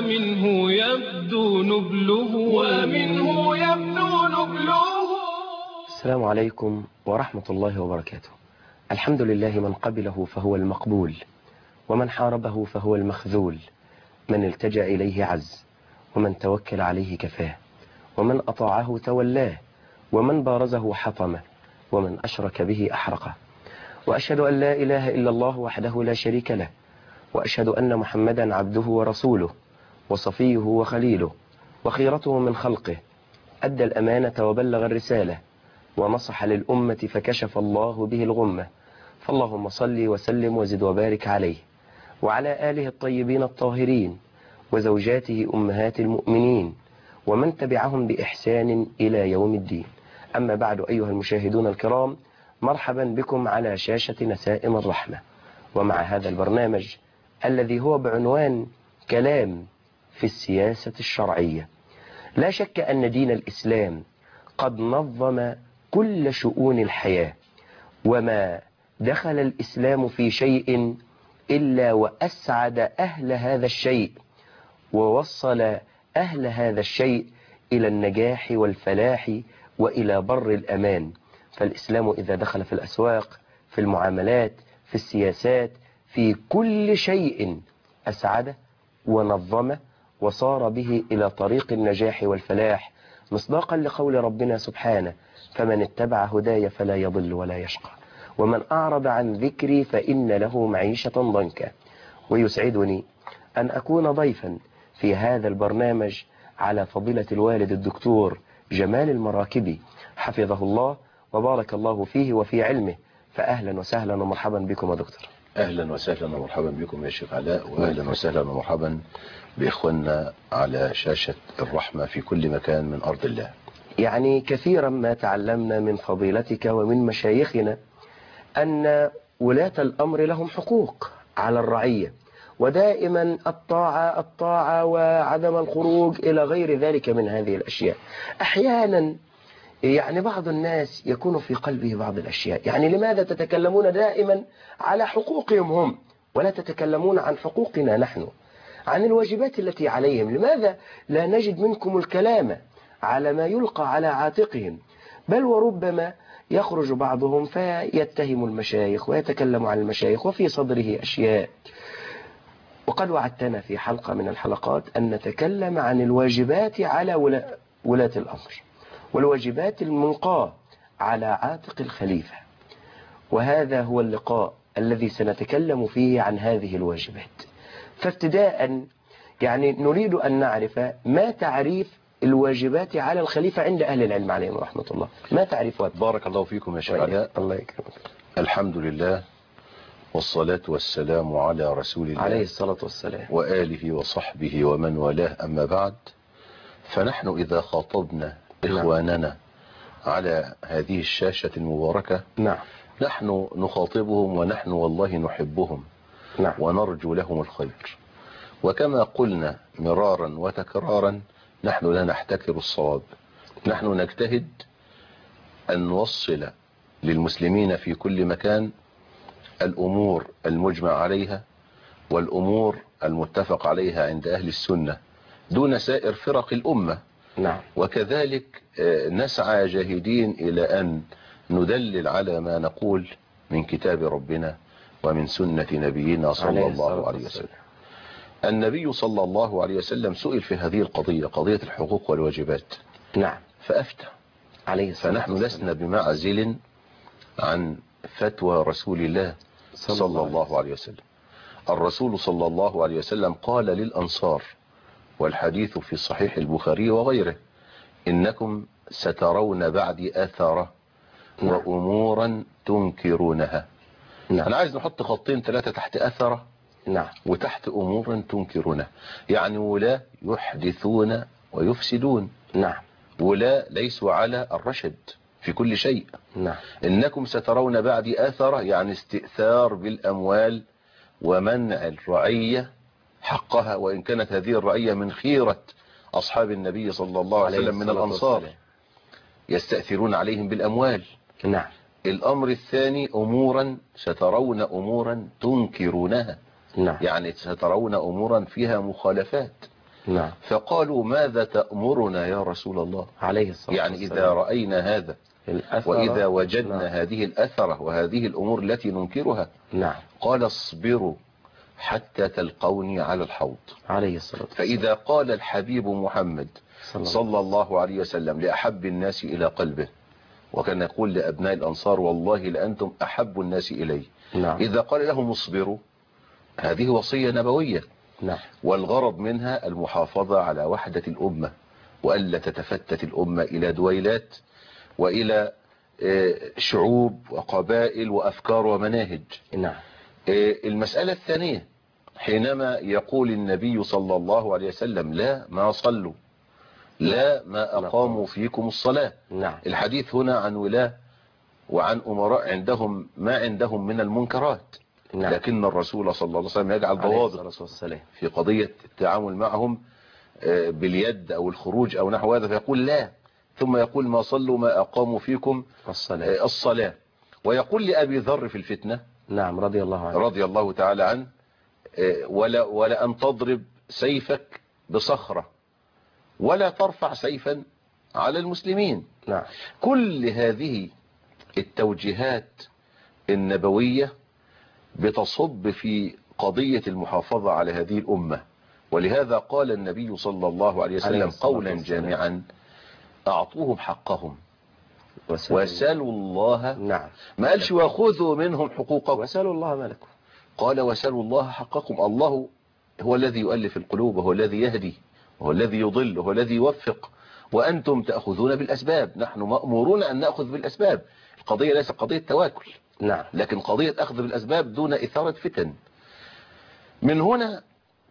ومنه يبدو نبله. السلام عليكم ورحمة الله وبركاته. الحمد لله من قبله فهو المقبول، ومن حاربه فهو المخذول، من التجأ إليه عز، ومن توكل عليه كفاه، ومن أطاعه تولاه، ومن بارزه حطمه، ومن أشرك به أحرقه. وأشهد أن لا إله إلا الله وحده لا شريك له، وأشهد أن محمدا عبده ورسوله وصفيه وخليله وخيرته من خلقه، أدى الأمانة وبلغ الرسالة ونصح للأمة فكشف الله به الغمة. فاللهم صل وسلم وزد وبارك عليه وعلى آله الطيبين الطاهرين وزوجاته أمهات المؤمنين ومن تبعهم بإحسان إلى يوم الدين. أما بعد، أيها المشاهدون الكرام، مرحبا بكم على شاشة نسائم الرحمة، ومع هذا البرنامج الذي هو بعنوان كلام في السياسة الشرعية. لا شك أن دين الإسلام قد نظم كل شؤون الحياة، وما دخل الإسلام في شيء إلا وأسعد أهل هذا الشيء، ووصل أهل هذا الشيء إلى النجاح والفلاح وإلى بر الأمان. فالإسلام إذا دخل في الأسواق، في المعاملات، في السياسات، في كل شيء أسعده ونظمه وصار به إلى طريق النجاح والفلاح، مصداقا لقول ربنا سبحانه: فمن اتبع هداي فلا يضل ولا يشقى، ومن أعرض عن ذكري فإن له معيشة ضنكا. ويسعدني أن أكون ضيفا في هذا البرنامج على فضيلة الوالد الدكتور جمال المراكبي، حفظه الله وبارك الله فيه وفي علمه. فأهلا وسهلا ومرحبا بكم يا دكتور. أهلا وسهلا ومرحبا بكم يا شيخ علاء، وأهلا وسهلا ومرحبا بإخواننا على شاشة الرحمة في كل مكان من أرض الله. يعني كثيرا ما تعلمنا من فضيلتك ومن مشايخنا أن ولاة الأمر لهم حقوق على الرعية، ودائما الطاعة وعدم الخروج إلى غير ذلك من هذه الأشياء. أحيانا بعض الناس يكون في قلبه بعض الأشياء، لماذا تتكلمون دائما على حقوقهم هم ولا تتكلمون عن حقوقنا نحن، عن الواجبات التي عليهم؟ لماذا لا نجد منكم الكلام على ما يلقى على عاتقهم؟ بل وربما يخرج بعضهم فيتهم المشايخ ويتكلم عن المشايخ وفي صدره أشياء. وقد وعدتنا في حلقة من الحلقات أن نتكلم عن الواجبات على ولاة الأمر، والواجبات الملقاة على عاتق الخليفة، وهذا هو اللقاء الذي سنتكلم فيه عن هذه الواجبات. فابتداء نريد أن نعرف ما تعريف الواجبات على الخليفة عند أهل العلم عليهم رحمة الله. ما تعريفها؟ بارك الله فيكم يا شيخ علاء. الله يكرمك. الحمد لله والصلاة والسلام على رسول الله عليه الصلاة والسلام وآله وصحبه ومن والاه. أما بعد، فنحن إذا خاطبنا إخواننا على هذه الشاشة المباركة، نحن نخاطبهم ونحن والله نحبهم ونرجو لهم الخير. وكما قلنا مرارا وتكرارا، نحن لا نحتكر الصواب، نحن نجتهد أن نوصل للمسلمين في كل مكان الأمور المجمع عليها والأمور المتفق عليها عند أهل السنة دون سائر فرق الأمة. وكذلك نسعى جاهدين إلى أن ندلل على ما نقول من كتاب ربنا ومن سنة نبينا صلى الله عليه وسلم. النبي صلى الله عليه وسلم سئل في هذه القضية، قضية الحقوق والواجبات، فأفتى عليه. فنحن لسنا بمعزل عن فتوى رسول الله صلى الله عليه وسلم. الرسول صلى الله عليه وسلم قال للأنصار، والحديث في صحيح البخاري وغيره: إنكم سترون بعد آثارة وأمورا تنكرونها. أنا عايز نحط خطين ثلاثة تحت آثارة وتحت أمورا تنكرونها. ولا يحدثون ويفسدون، ولا ليسوا على الرشد في كل شيء. إنكم سترون بعد آثارة استئثار بالأموال ومنع الرعية حقها، وإن كانت هذه الرعية من خيرة أصحاب النبي صلى الله عليه وسلم من الأنصار، يستأثرون عليهم بالأموال. الأمر الثاني: سترون أمورا تنكرونها، سترون أمورا فيها مخالفات. نعم. فقالوا ماذا تأمرنا يا رسول الله عليه الصلاة يعني والسلام. إذا رأينا هذا وإذا وجدنا نعم. هذه الأثرة وهذه الأمور التي ننكرها. نعم. قال اصبروا حتى تلقوني على الحوض عليه الصلاة والسلام. فإذا قال الحبيب محمد صلى الله عليه وسلم لأحب الناس إلى قلبه، وكان يقول لأبناء الأنصار والله لأنتم أحب الناس إلي. نعم. إذا قال لهم اصبروا، هذه وصية نبوية. نعم. والغرض منها المحافظة على وحدة الأمة، وألا تتفتت الأمة إلى دويلات وإلى شعوب وقبائل وأفكار ومناهج. نعم. المسألة الثانية حينما يقول النبي صلى الله عليه وسلم لا ما صلوا، لا ما أقاموا فيكم الصلاة. نعم. الحديث هنا عن ولاة وعن أمراء عندهم ما عندهم من المنكرات. نعم. لكن الرسول صلى الله عليه وسلم يجعل ضوابط في قضية التعامل معهم باليد أو الخروج أو نحو هذا، فيقول لا، ثم يقول ما صلوا ما أقاموا فيكم الصلاة. ويقول لأبي ذر في الفتنة نعم رضي الله تعالى عنه ولا أن تضرب سيفك بصخرة ولا ترفع سيفا على المسلمين. نعم. كل هذه التوجيهات النبوية بتصب في قضية المحافظة على هذه الأمة. ولهذا قال النبي صلى الله عليه وسلم قولا جامعا أعطوهم حقهم وسلوا الله. نعم. ما قالش وخذوا منهم حقوقهم، وسلوا الله ما لكم، قال وسلوا الله حقكم. الله هو الذي يؤلف القلوب وهو الذي يهدي وهو الذي يضل وهو الذي يوفق، وأنتم تأخذون بالأسباب. نحن مأمورون أن نأخذ بالأسباب. القضية ليست قضية تواكل، نعم، لكن قضية أخذ بالأسباب دون إثارة فتن. من هنا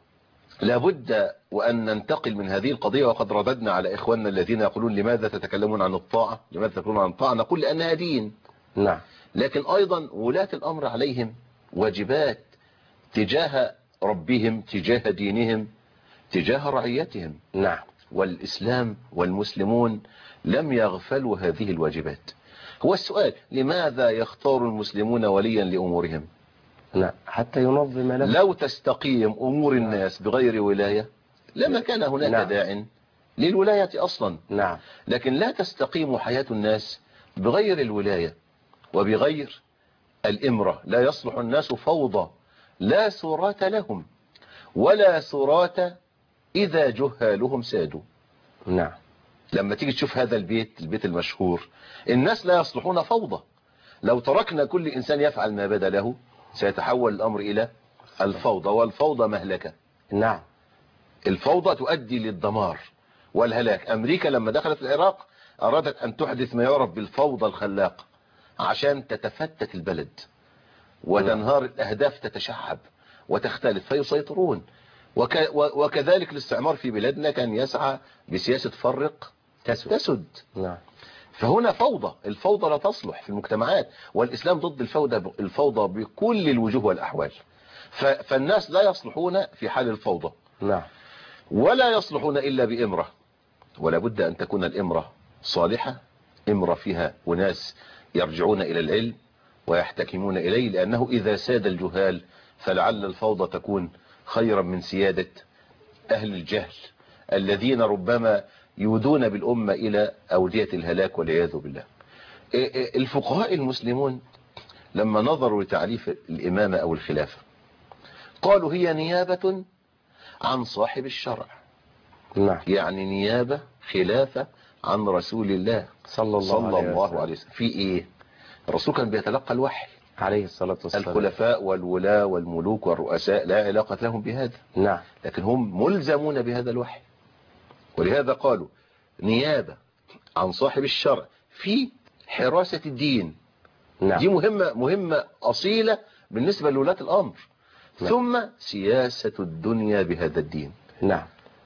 لابد وأن ننتقل من هذه القضية. وقد رددنا على إخواننا الذين يقولون لماذا تتكلمون عن الطاعة، لماذا تتكلمون عن الطاعة؟ نقول لأنها دين. نعم. لكن أيضا ولاة الأمر عليهم واجبات تجاه ربهم، تجاه دينهم، تجاه رعيتهم. نعم. والإسلام والمسلمون لم يغفلوا هذه الواجبات. هو السؤال لماذا يختار المسلمون وليا لأمورهم؟ لا، حتى ينظم لهم. لو تستقيم أمور الناس بغير ولاية لما كان هناك داع للولاية أصلا. نعم. لكن لا تستقيم حياة الناس بغير الولاية وبغير الإمرة. لا يصلح الناس فوضى لا سرات لهم ولا سرات إذا جهالهم سادوا. نعم. لما تيجي تشوف هذا البيت المشهور، الناس لا يصلحون فوضى. لو تركنا كل إنسان يفعل ما بدا له سيتحول الأمر إلى الفوضى، والفوضى مهلكة. نعم. الفوضى تؤدي للدمار والهلاك. أمريكا لما دخلت العراق أرادت أن تحدث ما يعرف بالفوضى الخلاقة عشان تتفتت البلد وتنهار الأهداف، تتشعب وتختلف فيسيطرون. وكذلك الاستعمار في بلادنا كان يسعى بسياسة فرق تسد. نعم. فهنا فوضى. الفوضى لا تصلح في المجتمعات، والإسلام ضد الفوضى بكل الوجوه والأحوال. فالناس لا يصلحون في حال الفوضى. نعم. ولا يصلحون إلا بإمرة، ولا بد أن تكون الإمرة صالحة، إمرة فيها وناس يرجعون إلى العلم ويحتكمون إليه، لأنه إذا ساد الجهال فلعل الفوضى تكون خيرا من سيادة أهل الجهل الذين ربما يودون بالأمة إلى أودية الهلاك والعياذ بالله. الفقهاء المسلمون لما نظروا لتعريف الإمامة أو الخلافة قالوا هي نيابة عن صاحب الشرع. نعم. يعني نيابة خلافة عن رسول الله صلى الله عليه وسلم. في إيه؟ الرسول كان بيتلقى الوحي عليه الصلاة والسلام. الخلفاء والولاة والملوك والرؤساء لا علاقة لهم بهذا. نعم. لكن هم ملزمون بهذا الوحي، ولهذا قالوا نيابة عن صاحب الشرع في حراسة الدين. نعم. دي مهمة أصيلة بالنسبة لولاة الأمر. نعم. ثم سياسة الدنيا بهذا الدين. نعم.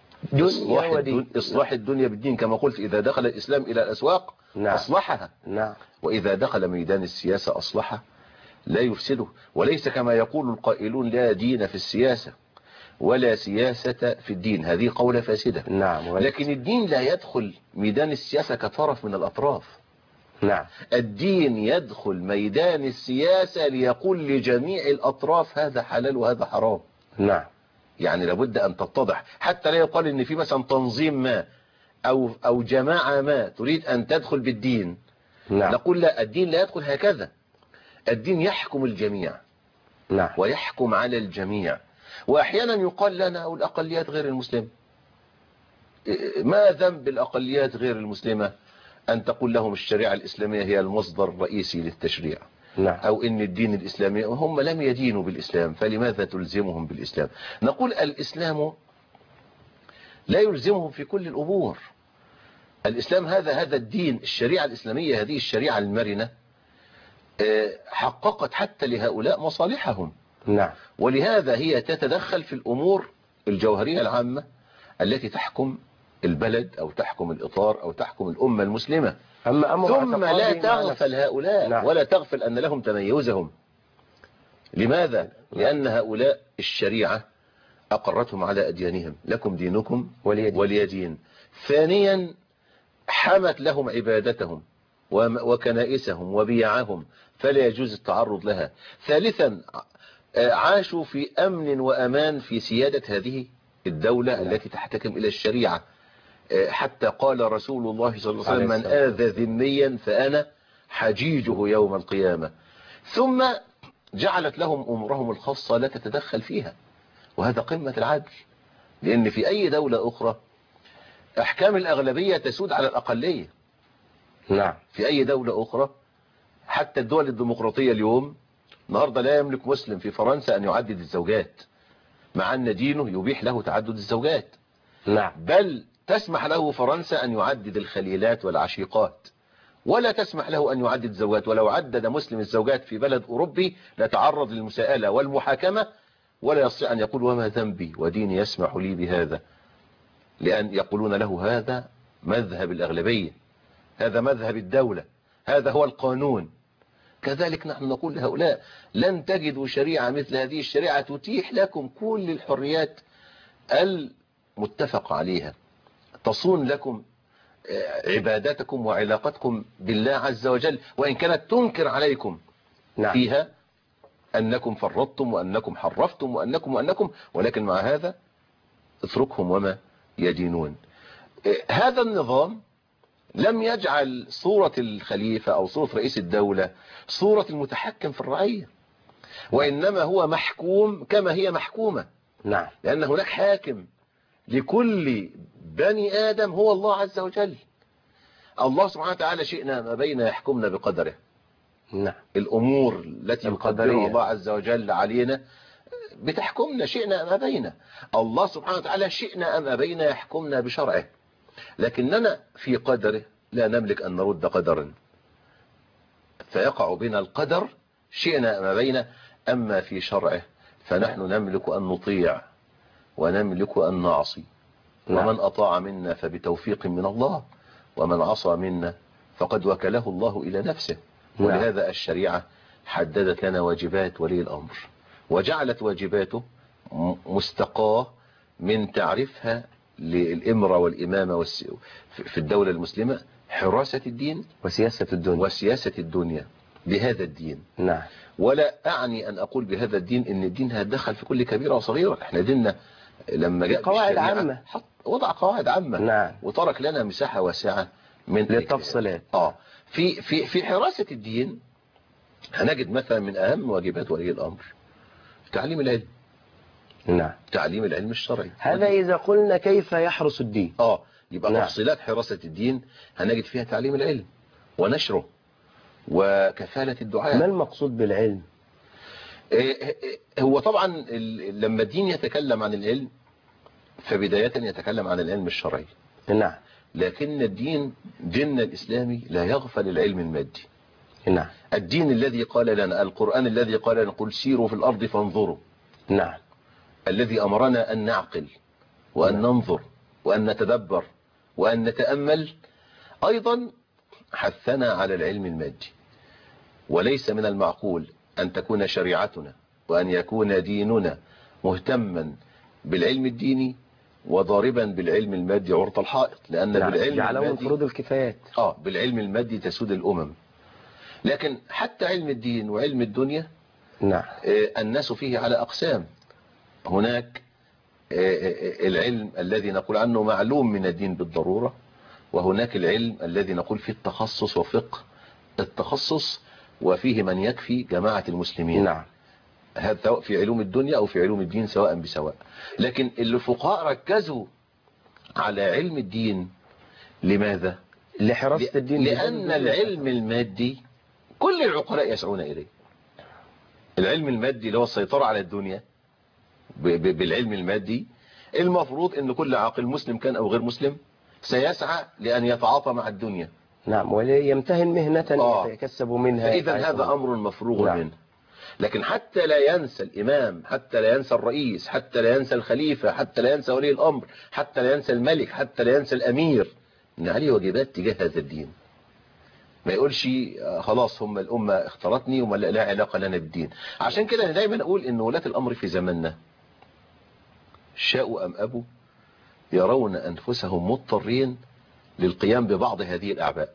إصلاح الدنيا بالدين، كما قلت إذا دخل الإسلام إلى الأسواق نعم. أصلحها. نعم. وإذا دخل ميدان السياسة أصلحها لا يفسده. وليس كما يقول القائلون لا دين في السياسة ولا سياسة في الدين، هذه قولة فاسدة. نعم. لكن الدين لا يدخل ميدان السياسة كطرف من الأطراف. نعم. الدين يدخل ميدان السياسة ليقول لجميع الأطراف هذا حلال وهذا حرام. نعم. يعني لابد أن تتضح، حتى لا يقال إن في مثلا تنظيم ما أو جماعة ما تريد أن تدخل بالدين. نعم. نقول لا، الدين لا يدخل هكذا. الدين يحكم الجميع. نعم. ويحكم على الجميع. وأحيانا يقال لنا أو الأقليات غير المسلمة. ما ذنب الأقليات غير المسلمة أن تقول لهم الشريعة الإسلامية هي المصدر الرئيسي للتشريع؟ نعم. أو إن الدين الإسلامي هم لم يدينوا بالإسلام، فلماذا تلزمهم بالإسلام؟ نقول الإسلام لا يلزمهم في كل الأمور. الإسلام هذا الدين، الشريعة الإسلامية هذه الشريعة المرنة حققت حتى لهؤلاء مصالحهم. نعم. ولهذا هي تتدخل في الأمور الجوهرية العامة التي تحكم البلد أو تحكم الإطار أو تحكم الأمة المسلمة. ثم لا تغفل هؤلاء. نعم. ولا تغفل أن لهم تميزهم. لماذا؟ لأن هؤلاء الشريعة أقرتهم على أديانهم، لكم دينكم ولي دين. ثانيا حمت لهم عبادتهم وكنائسهم وبيعهم، فلا يجوز التعرض لها. ثالثا عاشوا في أمن وأمان في سيادة هذه الدولة التي تحتكم إلى الشريعة، حتى قال رسول الله صلى الله عليه وسلم: من آذى ذميا فأنا حجيجه يوم القيامة. ثم جعلت لهم أمورهم الخاصة لا تتدخل فيها، وهذا قمة العدل. لأن في أي دولة أخرى أحكام الأغلبية تسود على الأقلية. نعم. في أي دولة أخرى، حتى الدول الديمقراطية اليوم النهاردة لا يملك مسلم في فرنسا أن يعدد الزوجات، مع أن دينه يبيح له تعدد الزوجات. نعم. بل تسمح له فرنسا أن يعدد الخليلات والعشيقات، ولا تسمح له أن يعدد الزوجات. ولو عدد مسلم الزوجات في بلد أوروبي لتعرض للمساءلة والمحاكمة، ولا يستطيع أن يقول وما ذنبي وديني يسمح لي بهذا، لأن يقولون له هذا مذهب الأغلبية، هذا مذهب الدولة، هذا هو القانون. كذلك نحن نقول لهؤلاء: لن تجدوا شريعة مثل هذه الشريعة تتيح لكم كل الحريات المتفق عليها، تصون لكم عباداتكم وعلاقتكم بالله عز وجل، وإن كانت تنكر عليكم فيها أنكم فرطتم وأنكم حرفتم وأنكم، ولكن مع هذا اتركهم وما يدينون. هذا النظام لم يجعل صورة الخليفة أو صورة رئيس الدولة صورة المتحكم في الرعية، وإنما هو محكوم كما هي محكومة. نعم. لأن هناك حاكم لكل بني آدم هو الله عز وجل. الله سبحانه وتعالى شئنا ما بين يحكمنا بقدره. نعم. الأمور التي يقدرها الله عز وجل علينا بتحكمنا شئنا ما بين. الله سبحانه وتعالى شئنا ما بين يحكمنا بشرعه، لكننا في قدره لا نملك أن نرد قدرا، فيقع بنا القدر شئنا ما بين. أما في شرعه فنحن نملك أن نطيع ونملك أن نعصي. ومن أطاع منا فبتوفيق من الله، ومن عصى منا فقد وكله الله إلى نفسه. ولهذا الشريعة حددت لنا واجبات ولي الأمر، وجعلت واجباته مستقاة من تعرفها للإمرة والإمامة في الدولة المسلمة: حراسة الدين وسياسة الدنيا بهذا الدين. نعم. ولا أعني أن أقول بهذا الدين إن الدين هيتدخل في كل كبيرة وصغيرة. احنا ديننا لما جاء قواعد عامة، وضع قواعد عامة. نعم. وترك لنا مساحة واسعة من للتفصيلات. في حراسة الدين هنجد مثلا من أهم واجبات ولي الأمر تعليم العلم. نعم. تعليم العلم الشرعي. هذا إذا قلنا كيف يحرس الدين. يبقى تفصيلات حراسة الدين هنجد فيها تعليم العلم ونشره وكفالة الدعاء. ما المقصود بالعلم؟ هو طبعا لما الدين يتكلم عن العلم فبداية يتكلم عن العلم الشرعي. نعم. لكن ديننا الإسلامي لا يغفل العلم المادي. نعم. الدين الذي قال لنا، القرآن الذي قال لنا: قل سيروا في الأرض فانظروا. نعم. الذي أمرنا أن نعقل وأن ننظر وأن نتدبر وأن نتأمل، أيضا حثنا على العلم المادي. وليس من المعقول أن تكون شريعتنا وأن يكون ديننا مهتما بالعلم الديني وضاربا بالعلم المادي عرض الحائط، لأن بالعلم جعلهم فروض الكفايات. بالعلم المادي تسود الأمم. لكن حتى علم الدين وعلم الدنيا، نعم، الناس فيه على أقسام. هناك العلم الذي نقول عنه معلوم من الدين بالضرورة، وهناك العلم الذي نقول فيه التخصص وفقه التخصص، وفيه من يكفي جماعة المسلمين. نعم. هذا سواء في علوم الدنيا أو في علوم الدين سواء بسواء. لكن الفقهاء ركزوا على علم الدين. لماذا؟ لحراسة الدين. لأن العلم المادي كل العقلاء يسعون إليه. العلم المادي اللي هو السيطرة على الدنيا بالعلم المادي، المفروض ان كل عاقل مسلم كان او غير مسلم سيسعى لان يتعاطى مع الدنيا. نعم، وليمتهن مهنة يكسب منها. فإذا هذا امر مفروغ منه. لكن حتى لا ينسى الامام، حتى لا ينسى الرئيس، حتى لا ينسى الخليفة، حتى لا ينسى ولي الامر، حتى لا ينسى الملك، حتى لا ينسى الامير، ان عليه واجبات تجاه هذا الدين. ما يقولش خلاص هم الامة اختارتني وما لا علاقة لنا بالدين. عشان كده دايما اقول ان ولاة الامر في زماننا شاءوا ام ابوا يرون انفسهم مضطرين للقيام ببعض هذه الاعباء.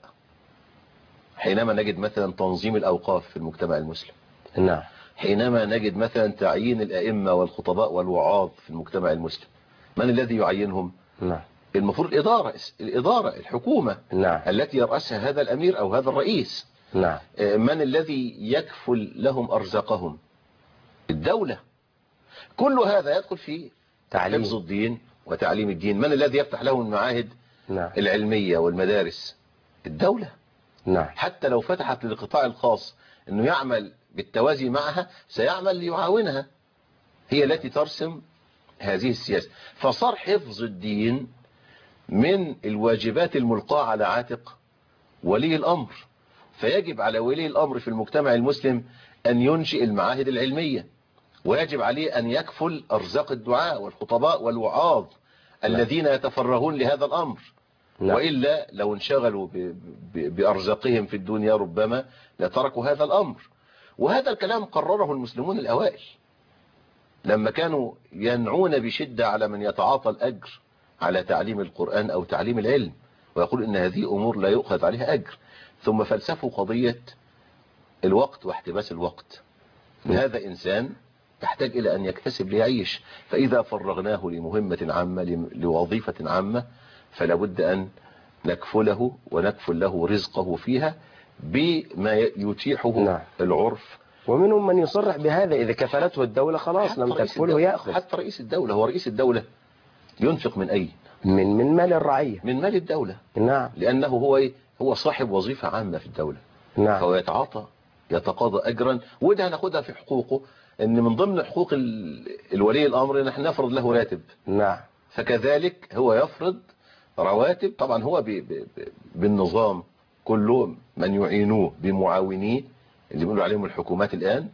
حينما نجد مثلا تنظيم الاوقاف في المجتمع المسلم. نعم. حينما نجد مثلا تعيين الائمة والخطباء والوعاظ في المجتمع المسلم، من الذي يعينهم؟ نعم. المفروض الإدارة الحكومة. نعم. التي يرأسها هذا الأمير أو هذا الرئيس. نعم. من الذي يكفل لهم أرزاقهم؟ الدولة. كل هذا يدخل في حفظ الدين وتعليم الدين. من الذي يفتح لهم المعاهد؟ نعم. العلمية والمدارس؟ الدولة. نعم. حتى لو فتحت للقطاع الخاص أنه يعمل بالتوازي معها سيعمل ليعاونها، هي التي ترسم هذه السياسة. فصار حفظ الدين من الواجبات الملقاة على عاتق ولي الأمر. فيجب على ولي الأمر في المجتمع المسلم أن ينشئ المعاهد العلمية، ويجب عليه أن يكفل أرزاق الدعاء والخطباء والوعاظ الذين يتفرغون لهذا الأمر. وإلا لو انشغلوا بأرزاقهم في الدنيا ربما لتركوا هذا الأمر. وهذا الكلام قرره المسلمون الأوائل لما كانوا ينعون بشدة على من يتعاطى الأجر على تعليم القرآن أو تعليم العلم، ويقول إن هذه أمور لا يؤخذ عليها أجر. ثم فلسفوا قضية الوقت واحتباس الوقت. هذا إنسان يحتاج إلى أن يكتسب ليعيش، فإذا فرغناه لمهمة عامة لوظيفة عامة فلا بد أن نكفله ونكفل له رزقه فيها بما يتيحه العرف. ومنهم من يصرح بهذا، إذا كفلته الدولة خلاص لم تكفله يأخذ. حتى رئيس الدولة، هو رئيس الدولة ينفق من أي؟ من مال الرعية، من مال الدولة. نعم. لأنه هو صاحب وظيفة عامة في الدولة. نعم. فهو يتقاضى أجرا، وده هناخدها في حقوقه، ان من ضمن حقوق الولي الأمر ان احنا نفرض له راتب. نعم. فكذلك هو يفرض رواتب. طبعا هو بالنظام كله من يعينوه بمعاونيه اللي بيقولوا عليهم الحكومات الآن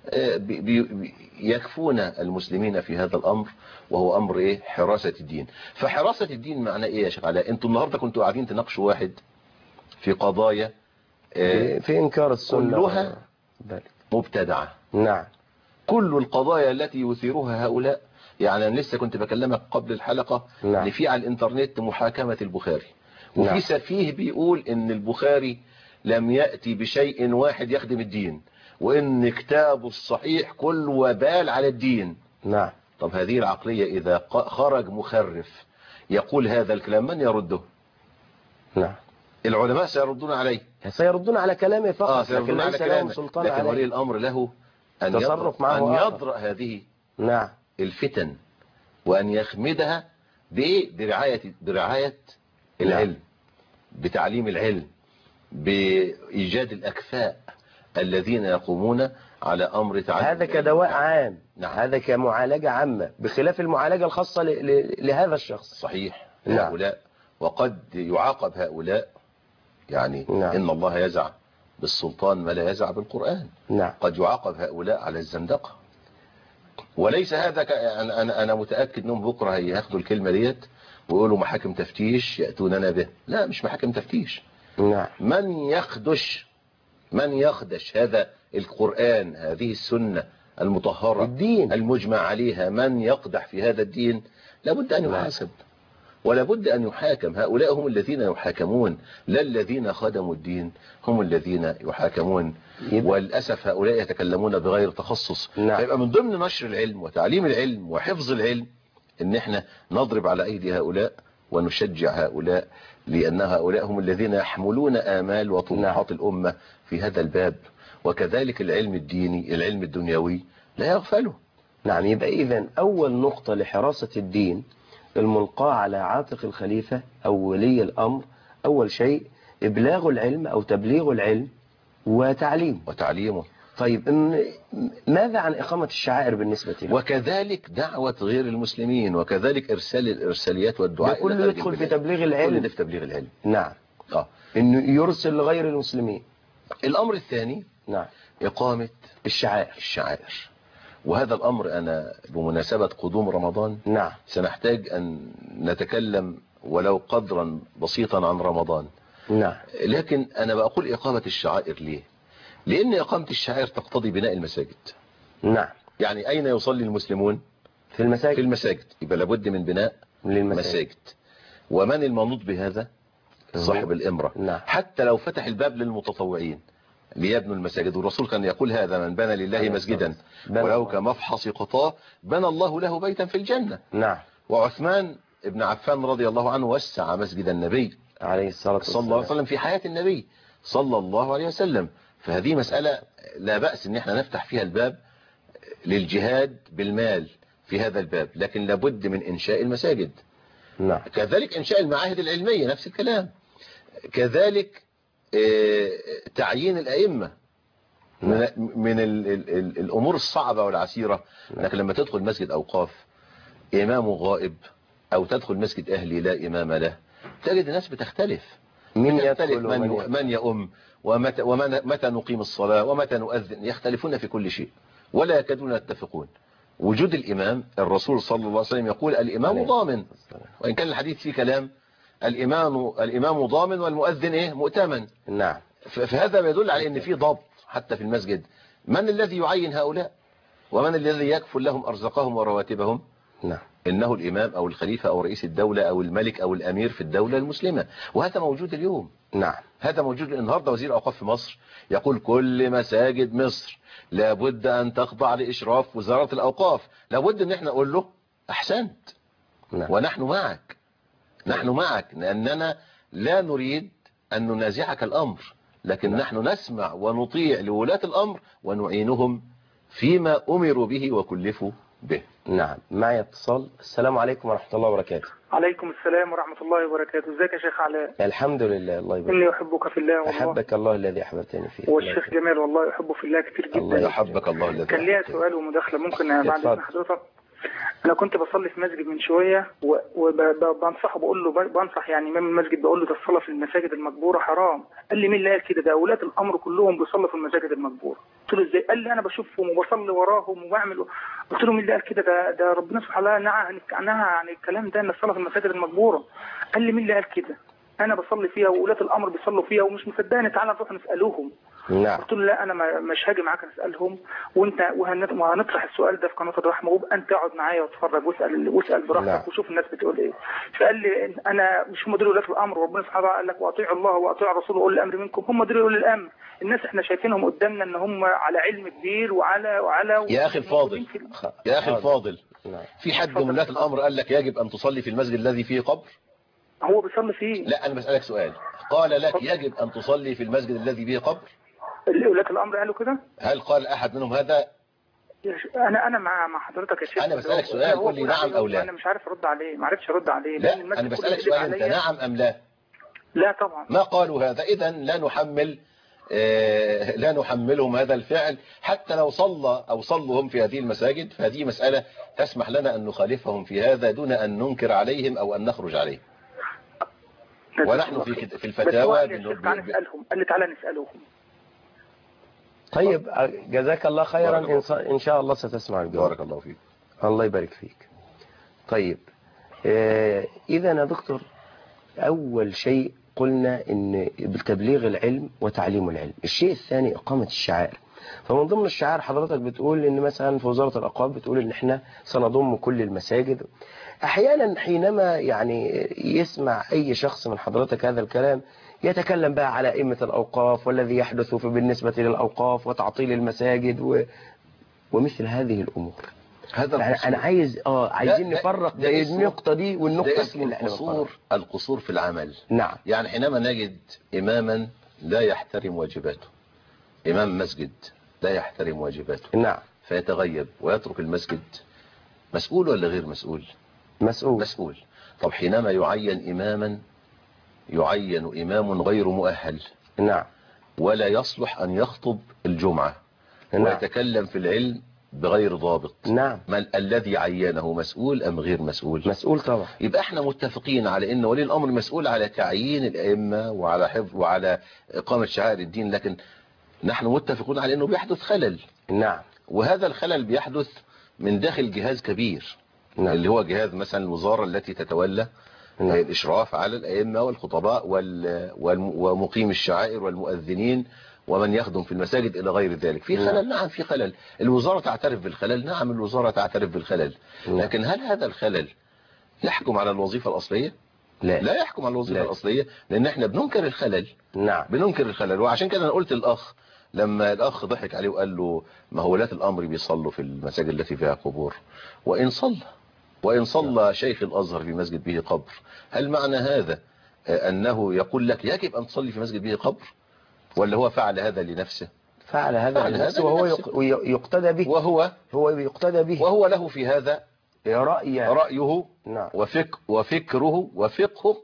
يكفون المسلمين في هذا الأمر، وهو أمر حراسة الدين. فحراسة الدين معناه ايه يا شيخ علاء؟ انتوا النهاردة كنتوا قاعدين تناقشوا واحد في قضايا في إنكار السنة كلها مبتدعة. نعم. كل القضايا التي يثيرها هؤلاء، يعني أنا لسه كنت بكلمك قبل الحلقة ان في على الانترنت محاكمة البخاري، وفي سفيه بيقول ان البخاري لم يأتي بشيء واحد يخدم الدين، وان كتابه الصحيح كل وبال على الدين. نعم. طب هذه العقلية اذا خرج مخرف يقول هذا الكلام من يرده؟ نعم. العلماء سيردون عليه، سيردون على كلامه فقط، لكن ليس لهم سلطان لكن ولي الأمر له أن يضرأ هذه نعم الفتن، وأن يخمدها برعاية العلم، بتعليم العلم، بإيجاد الأكفاء الذين يقومون على أمر تعلم. هذا كدواء عام. نعم. هذا كمعالجة عامة بخلاف المعالجة الخاصة لهذا الشخص. صحيح. نعم. هؤلاء وقد يعاقب هؤلاء، يعني نعم. إن الله يزع بالسلطان ما لا يزع بالقرآن. نعم. قد يعاقب هؤلاء على الزندقة. وليس هذا أنا متأكد أنهم بكرة هياخدوا الكلمة ديت ويقولوا محاكم تفتيش يأتوننا به. لا، مش محاكم تفتيش. نعم. من يخدش هذا القرآن، هذه السنة المطهرة، الدين المجمع عليها، من يقدح في هذا الدين لابد أن يحاسب ولا بد أن يحاكم. هؤلاء هم الذين يحاكمون، لا الذين خدموا الدين هم الذين يحاكمون. وللأسف هؤلاء يتكلمون بغير تخصص. نعم. فيبقى من ضمن نشر العلم وتعليم العلم وحفظ العلم ان احنا نضرب على ايدي هؤلاء ونشجع هؤلاء، لان هؤلاء هم الذين يحملون آمال وطموحات الأمة في هذا الباب. وكذلك العلم الديني، العلم الدنيوي لا يغفله. نعم، يبقى إذن أول نقطة لحراسة الدين الملقاة على عاتق الخليفة أو ولي الأمر، أول شيء إبلاغ العلم أو تبليغ العلم وتعليمه. طيب ماذا عن إقامة الشعائر بالنسبة له؟ وكذلك دعوة غير المسلمين، وكذلك إرسال الإرساليات والدعاء. كله يدخل في تبليغ العلم. كله في تبليغ العلم. نعم. إنه يرسل لغير المسلمين. الأمر الثاني نعم إقامة الشعائر. وهذا الأمر أنا بمناسبة قدوم رمضان نعم سنحتاج أن نتكلم ولو قدرا بسيطا عن رمضان. نعم. لكن أنا بقول إقامة الشعائر ليه؟ لأن إقامة الشعائر تقتضي بناء المساجد. نعم. يعني أين يصلي المسلمون؟ في المساجد. في المساجد. يبقى لابد من بناء مساجد. ومن المنوط بهذا؟ صاحب الإمرة. نعم. حتى لو فتح الباب للمتطوعين ليبنوا المساجد، والرسول كان يقول هذا: من بنى لله مسجدا ولو كمفحص قطاه بنى الله له بيتا في الجنة. نعم. وعثمان ابن عفان رضي الله عنه وسع مسجد النبي عليه الصلاة والسلام صلى الله عليه وسلم في حياة النبي صلى الله عليه وسلم. فهذه مسألة لا بأس ان احنا نفتح فيها الباب للجهاد بالمال في هذا الباب، لكن لابد من انشاء المساجد. نعم. كذلك انشاء المعاهد العلمية نفس الكلام. كذلك تعيين الأئمة. من الأمور الصعبة والعسيرة انك لما تدخل مسجد أوقاف إمامه غائب، أو تدخل مسجد أهلي لا إمام له، تجد الناس بتختلف. من يؤم، ومتى نقيم الصلاة، ومتى نؤذن، يختلفون في كل شيء ولا يكادون يتفقون. وجود الإمام، الرسول صلى الله عليه وسلم يقول: الإمام ضامن. وإن كان الحديث فيه كلام، الإمام ضامن والمؤذن مؤتمن. نعم. فهذا يدل على أن في ضبط حتى في المسجد. من الذي يعين هؤلاء؟ ومن الذي يكفل لهم أرزقهم ورواتبهم؟ نعم. إنه الإمام أو الخليفة أو رئيس الدولة أو الملك أو الأمير في الدولة المسلمة. وهذا موجود اليوم. نعم. هذا موجود النهاردة. وزير الأوقاف في مصر يقول: كل مساجد مصر لابد أن تخضع لإشراف وزارة الأوقاف. لابد أن احنا نقول له: أحسنت. نعم. ونحن معك، نحن معك، لأننا لا نريد أن ننازعك الأمر، لكن نحن نسمع ونطيع لولاة الأمر ونعينهم فيما أمروا به وكلفوا به. نعم. معي اتصال. السلام عليكم ورحمة الله وبركاته. عليكم السلام ورحمة الله وبركاته. ازيك يا شيخ علاء؟ الحمد لله. الله يبارك. إني أحبك في الله والله. أحبك الله الذي أحببتني فيه. والشيخ جمال والله يحبه في الله كتير جدا. الله يحبك الله الذي. كان ليا سؤال ومداخلة ممكن بعد إذن حضرتك؟ أنا كنت بصلي في مسجد من شوية وبنصحه، بنصح يعني إمام المسجد، بقول له: ده الصلاة في المساجد المقبورة حرام. قال لي: مين اللي قال كده؟ ده ولاة الأمر كلهم بيصلوا في المساجد المقبورة. قلت له: إزاي؟ قال لي: أنا بشوفهم وبصلي وراهم وبعمل. قلت له: مين اللي قال كده؟ ده ربنا سبحانه وتعالى نهى عن الكلام ده، إن الصلاة في المساجد المقبورة. قال لي: مين اللي قال كده؟ أنا بصلي فيها وولاة الأمر بيصلوا فيها ومش مصدقني، تعالى نروح نسألوهم. نعم. قلت له: لا، أنا مش هاجي معاك نسألهم، وهنطرح السؤال ده في قناة الرحمة، وابقى أنت اقعد معايا واتفرج واسأل براحتك. نعم. وشوف الناس بتقول إيه. فقال لي: أنا مش هم دول ولاة الأمر، وربنا سبحانه وتعالى قال لك: وأطيعوا الله وأطيعوا الرسول وأولي الأمر منكم. هم دول أولي الأمر. الناس إحنا شايفينهم قدامنا إن هم على علم كبير وعلى يا أخي الفاضل، يا أخي الفاضل، في حد من ولاة الأمر قال لك يجب أن تصلي في المسجد الذي فيه قبر؟ هو بيصلي فيه. لا، أنا بسألك سؤال. قال لك يجب أن تصلي في المسجد الذي فيه قبر؟ ولاة الأمر قالوا كده؟ هل قال أحد منهم هذا؟ أنا مع حضرتك يا شيخ. أنا بسألك سؤال، قول لي نعم أو لا. أنا مش عارف أرد عليه، ما عرفتش أرد عليه. لا، أنا بسألك سؤال، أنت نعم أم لا؟ لا طبعا. ما قالوا هذا. إذن لا نحملهم هذا الفعل، حتى لو صلوا هم في هذه المساجد، فهذه مسألة تسمح لنا أن نخالفهم في هذا دون أن ننكر عليهم أو أن نخرج عليهم. ونحن في الفتاوى قال لي: تعالى نسألهم. طيب، جزاك الله خيرا. إن شاء الله ستسمع الجواب. بارك الله فيك. الله يبارك فيك. طيب، إذا يا دكتور، أول شيء قلنا إن بتبليغ العلم وتعليم العلم. الشيء الثاني إقامة الشعائر. فمن ضمن الشعائر حضرتك بتقول إن مثلا في وزارة الأوقاف بتقول إن إحنا سنضم كل المساجد. أحيانا حينما يعني يسمع أي شخص من حضرتك هذا الكلام يتكلم بقى على أئمة الأوقاف والذي يحدث بالنسبة للأوقاف وتعطيل المساجد ومثل هذه الأمور. هذا أنا عايزين نفرق بين النقطة دي والنقطة دي. القصور في العمل. نعم. يعني حينما نجد إماما لا يحترم واجباته، إمام مسجد لا يحترم واجباته، نعم، فيتغيب ويترك المسجد، مسؤول ولا غير مسؤول؟ مسؤول. طب حينما يعين إمام غير مؤهل، نعم، ولا يصلح أن يخطب الجمعة، نعم، ويتكلم في العلم بغير ضابط، نعم، من الذي عينه مسؤول أم غير مسؤول؟ مسؤول طبعا. يبقى احنا متفقين على ان ولي الأمر مسؤول على تعيين الأئمة وعلى حفظ وعلى إقامة شعائر الدين، لكن نحن متفقون على انه بيحدث خلل. نعم. وهذا الخلل بيحدث من داخل جهاز كبير، نعم، اللي هو جهاز مثلا الوزارة التي تتولى، نعم، الإشراف على الأئمة والخطباء ومقيم الشعائر والمؤذنين ومن يخدم في المساجد إلى غير ذلك. في خلل، نعم في خلل، الوزارة تعترف بالخلل، نعم الوزارة تعترف بالخلل، لكن هل هذا الخلل يحكم على الوظيفة الأصلية؟ لا يحكم على الوظيفة الأصلية، لأن احنا بننكر الخلل. نعم، بننكر الخلل. وعشان كده أنا قلت الأخ لما الأخ ضحك عليه وقال له ما هو ولاة الأمر بيصلوا في المساجد التي فيها قبور، وإن صلى شيخ الأزهر في مسجد به قبر، هل معنى هذا أنه يقول لك يجب أن تصلي في مسجد به قبر؟ ولا هو فعل هذا لنفسه؟ فعل هذا لنفسه وهو يقتدى به، هو يقتدى به، وهو له في هذا رأيه، نعم، وفكره وفقهه.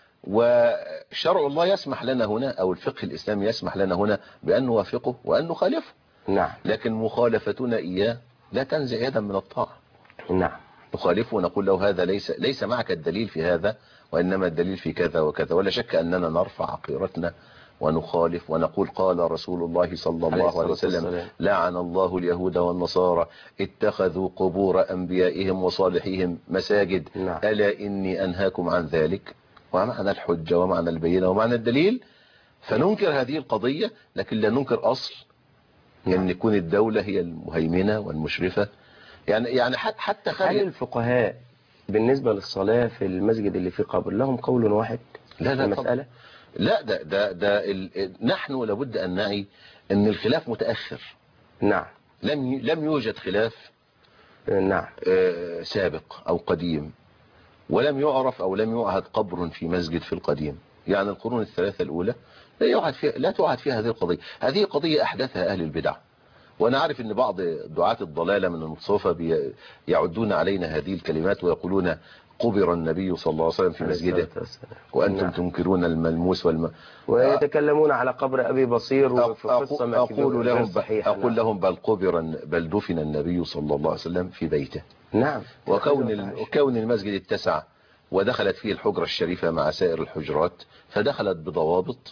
وشرع الله يسمح لنا هنا، أو الفقه الإسلامي يسمح لنا هنا بأن نوافقه وأن نخالفه. نعم. لكن مخالفتنا إياه لا تنزع يدا من الطاعة. نعم. نخالفه ونقول له هذا ليس معك الدليل في هذا، وإنما الدليل في كذا وكذا. ولا شك أننا نرفع عقيرتنا ونخالف ونقول قال رسول الله صلى الله عليه وسلم لعن الله اليهود والنصارى اتخذوا قبور أنبيائهم وصالحيهم مساجد. نعم. ألا إني أنهاكم عن ذلك. ومعنى الحجة ومعنى البينة ومعنى الدليل. فننكر هذه القضية، لكن لا ننكر أصل أن يكون الدولة هي المهيمنة والمشرفة. يعني حتى هل الفقهاء بالنسبة للصلاة في المسجد اللي فيه قبر لهم قول واحد؟ لا المسألة؟ لا، ده نحن لابد أن نعي أن الخلاف متأخر. نعم. لم يوجد خلاف، نعم، سابق أو قديم، ولم يعرف أو لم يعهد قبر في مسجد في القديم. يعني القرون الثلاثة الأولى لا تعهد فيها هذه القضية. هذه قضية أحدثها أهل البدع. وأنا عارف أن بعض دعاة الضلالة من المتصوفة يعدون علينا هذه الكلمات ويقولون قبر النبي صلى الله عليه وسلم في مسجده وأنتم تنكرون الملموس ويتكلمون على قبر أبي بصير وفي قصة أقول لهم بل دفن النبي صلى الله عليه وسلم في بيته. نعم. وكون المسجد اتسع ودخلت فيه الحجرة الشريفة مع سائر الحجرات، فدخلت بضوابط.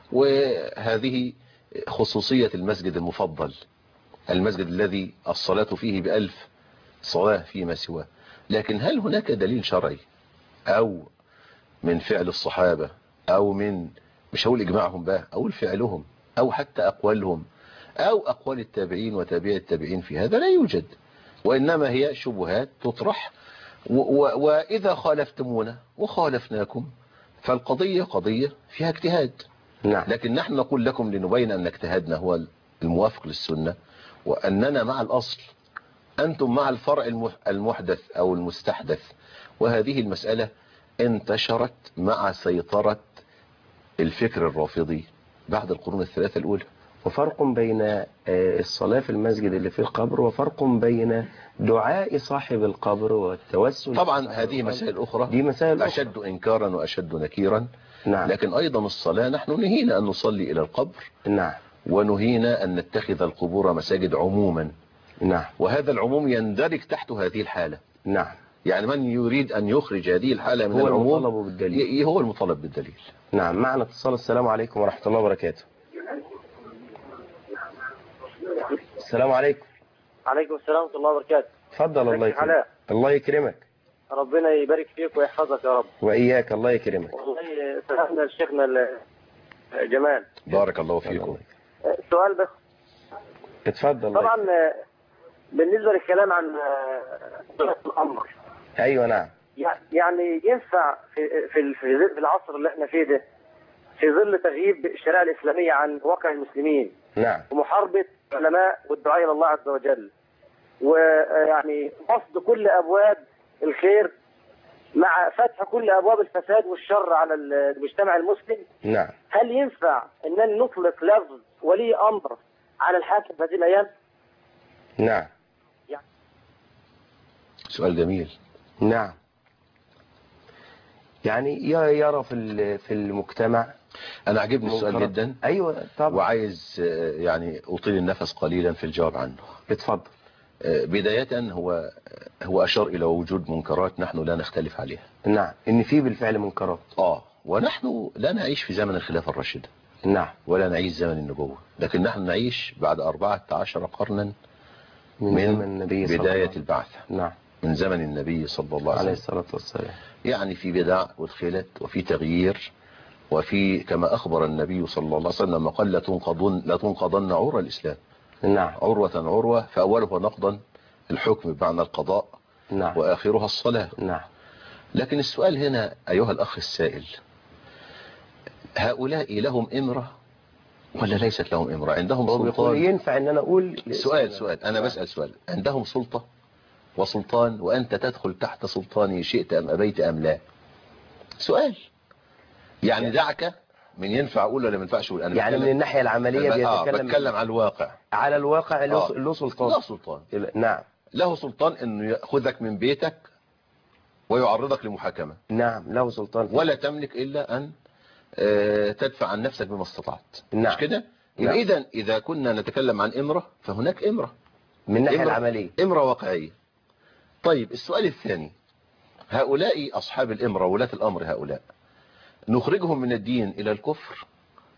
وهذه خصوصية المسجد المفضل، المسجد الذي الصلاة فيه ب1000 صلاة فيما سواه. لكن هل هناك دليل شرعي أو من فعل الصحابة أو من، مش هقول إجماعهم بقى، أو فعلهم أو حتى أقوالهم أو أقوال التابعين وتابعي التابعين في هذا؟ لا يوجد. وإنما هي شبهات تطرح. وإذا خالفتمونا وخالفناكم فالقضية قضية فيها اجتهاد. نعم. لكن نحن نقول لكم لنبين أن اجتهادنا هو الموافق للسنة، وأننا مع الأصل، أنتم مع الفرع المحدث أو المستحدث. وهذه المسألة انتشرت مع سيطرة الفكر الرافضي بعد القرون الثلاثة الأولى. وفرق بين الصلاة في المسجد اللي فيه القبر وفرق بين دعاء صاحب القبر والتوسل. طبعا هذه مسائل أخرى، دي مسائل أشد إنكارا وأشد نكيرا. نعم. لكن أيضا الصلاة نحن نهينا أن نصلي إلى القبر. نعم. ونهينا أن نتخذ القبور مساجد عموما. نعم. وهذا العموم يندرج تحت هذه الحالة. نعم. يعني من يريد أن يخرج هذه الحالة من العموم هو المطالب بالدليل. نعم. معنا اتصال. السلام عليكم ورحمة الله وبركاته. السلام عليكم. عليكم السلام ورحمة الله وبركاته. تفضل. الله يكرمك. الله يكرمك. ربنا يبارك فيك ويحفظك يا رب. وإياك. الله يكرمك. والله سلامنا لشيخنا جمال. بارك الله فيكم. سؤال بس. اتفضل. طبعا بالنسبة للكلام عن الأمر. أيوة. نعم. يعني ينفع في العصر اللي احنا فيه ده، في ظل تغييب الشريعة الإسلامية عن واقع المسلمين. نعم. ومحاربة العلماء والدعاء إلى الله عز وجل، ويعني قصد كل أبواب الخير مع فتح كل أبواب الفساد والشر على المجتمع المسلم. نعم. هل ينفع أن نطلق لفظ ولي أمر على الحاكم في هذه الأيام؟ نعم. سؤال جميل. نعم. يعني يرى في المجتمع. أنا عجبني السؤال جدا. أيوة طبعا. وعايز يعني أطيل النفس قليلا في الجواب عنه. اتفضل. بداية هو أشار إلى وجود منكرات نحن لا نختلف عليها. نعم. إن في بالفعل منكرات. ونحن لا نعيش في زمن الخلافة الراشدة. نعم. ولا نعيش زمن النبوة، لكن نحن نعيش بعد 14 قرنا من زمن النبي بداية البعثة. نعم. من زمن النبي صلى الله عليه عليه وسلم. الصلاة والسلام. يعني في بدع وادخلت وفي تغيير، وفي كما أخبر النبي صلى الله عليه وسلم قال لا تنقضن عروة الإسلام. نعم. عروة فأوله نقضا الحكم بمعنى القضاء. نعم. وآخرها الصلاة. نعم. لكن السؤال هنا أيها الأخ السائل، هؤلاء لهم إمرة ولا ليست لهم إمرة؟ عندهم سلطان؟ ينفع أن أنا أقول سؤال أنا بسأل سؤال. عندهم سلطة وسلطان وأنت تدخل تحت سلطاني شئت أم أبيت أم لا؟ سؤال. يعني دعك من ينفع أقول ولا ما ينفعش أقول. أنا يعني من الناحية العملية بتكلم على الواقع. على الواقع له سلطان. له سلطان. نعم. له سلطان أنه يأخذك من بيتك ويعرضك لمحاكمة. نعم له سلطان. ولا تملك إلا أن تدفع عن نفسك بما استطعت. نعم. مش كده؟ نعم. إذا كنا نتكلم عن إمرة فهناك إمرة من الناحية العملية، إمرة واقعية. طيب السؤال الثاني، هؤلاء أصحاب الإمرة ولاة الأمر هؤلاء نخرجهم من الدين إلى الكفر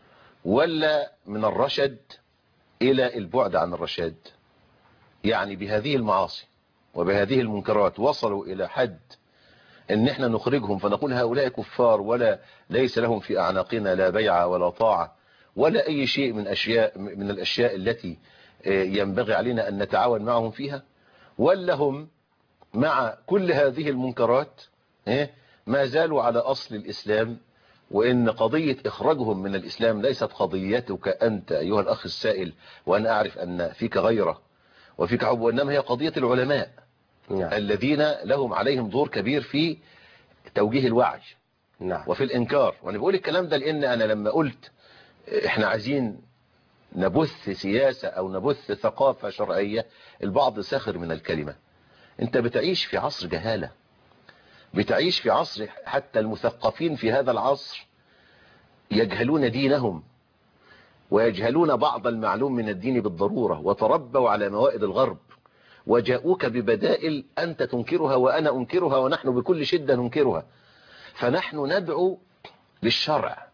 ولا من الرشد إلى البعد عن الرشاد؟ يعني بهذه المعاصي وبهذه المنكرات وصلوا إلى حد ان احنا نخرجهم فنقول هؤلاء كفار ولا ليس لهم في اعناقنا لا بيعة ولا طاعة ولا اي شيء من الاشياء التي ينبغي علينا ان نتعاون معهم فيها، ولا هم مع كل هذه المنكرات ما زالوا على اصل الاسلام، وان قضية اخراجهم من الاسلام ليست قضيتك انت ايها الاخ السائل، وانا اعرف ان فيك غيره وفيك حب، وانما هي قضية العلماء. نعم. الذين لهم عليهم دور كبير في توجيه الوعي. نعم. وفي الإنكار. وأنا بقول الكلام ده لأن أنا لما قلت إحنا عايزين نبث سياسة أو نبث ثقافة شرعية، البعض ساخر من الكلمة. أنت بتعيش في عصر جهالة، بتعيش في عصر حتى المثقفين في هذا العصر يجهلون دينهم ويجهلون بعض المعلوم من الدين بالضرورة، وتربوا على موائد الغرب وجاءوك ببدائل أنت تنكرها وأنا أنكرها ونحن بكل شدة ننكرها. فنحن ندعو للشرع.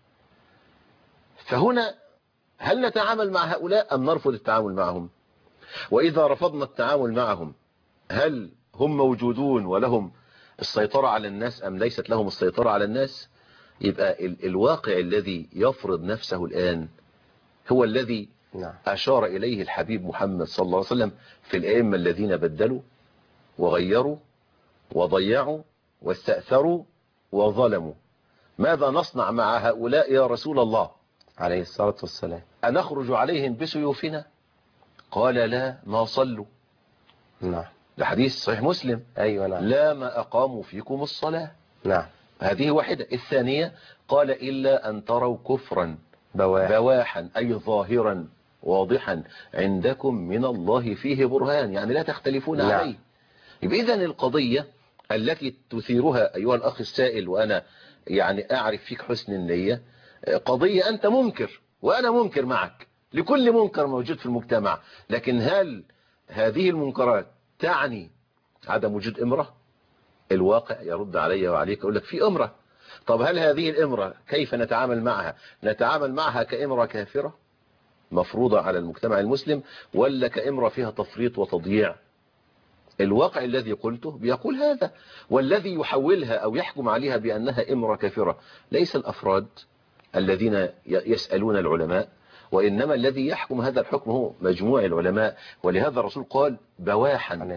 فهنا هل نتعامل مع هؤلاء أم نرفض التعامل معهم؟ وإذا رفضنا التعامل معهم هل هم موجودون ولهم السيطرة على الناس أم ليست لهم السيطرة على الناس؟ يبقى الواقع الذي يفرض نفسه الآن هو الذي أشار إليه الحبيب محمد صلى الله عليه وسلم في الأئمة الذين بدلوا وغيروا وضيعوا واستأثروا وظلموا. ماذا نصنع مع هؤلاء يا رسول الله عليه الصلاة والسلام؟ أنخرج عليهم بسيوفنا؟ قال لا، ما صلوا. نعم. ده حديث صحيح مسلم. أيوة نعم. لا ما أقاموا فيكم الصلاة. نعم. هذه واحدة. الثانية قال إلا أن تروا كفرا بواحا أي ظاهرا واضحا عندكم من الله فيه برهان، يعني لا تختلفون عليه. يبقى إذن القضية التي تثيرها أيها الأخ السائل، وأنا يعني أعرف فيك حسن النية، قضية أنت منكر وأنا منكر معك لكل منكر موجود في المجتمع، لكن هل هذه المنكرات تعني عدم وجود إمرة؟ الواقع يرد علي وعليك، أقول لك في إمرة. طب هل هذه الإمرة كيف نتعامل معها؟ نتعامل معها كإمرة كافرة مفروضة على المجتمع المسلم، ولا كإمرة فيها تفريط وتضييع؟ الواقع الذي قلته بيقول هذا، والذي يحولها أو يحكم عليها بأنها إمرة كافرة ليس الأفراد الذين يسألون العلماء، وإنما الذي يحكم هذا الحكم هو مجموع العلماء. ولهذا الرسول قال بواحا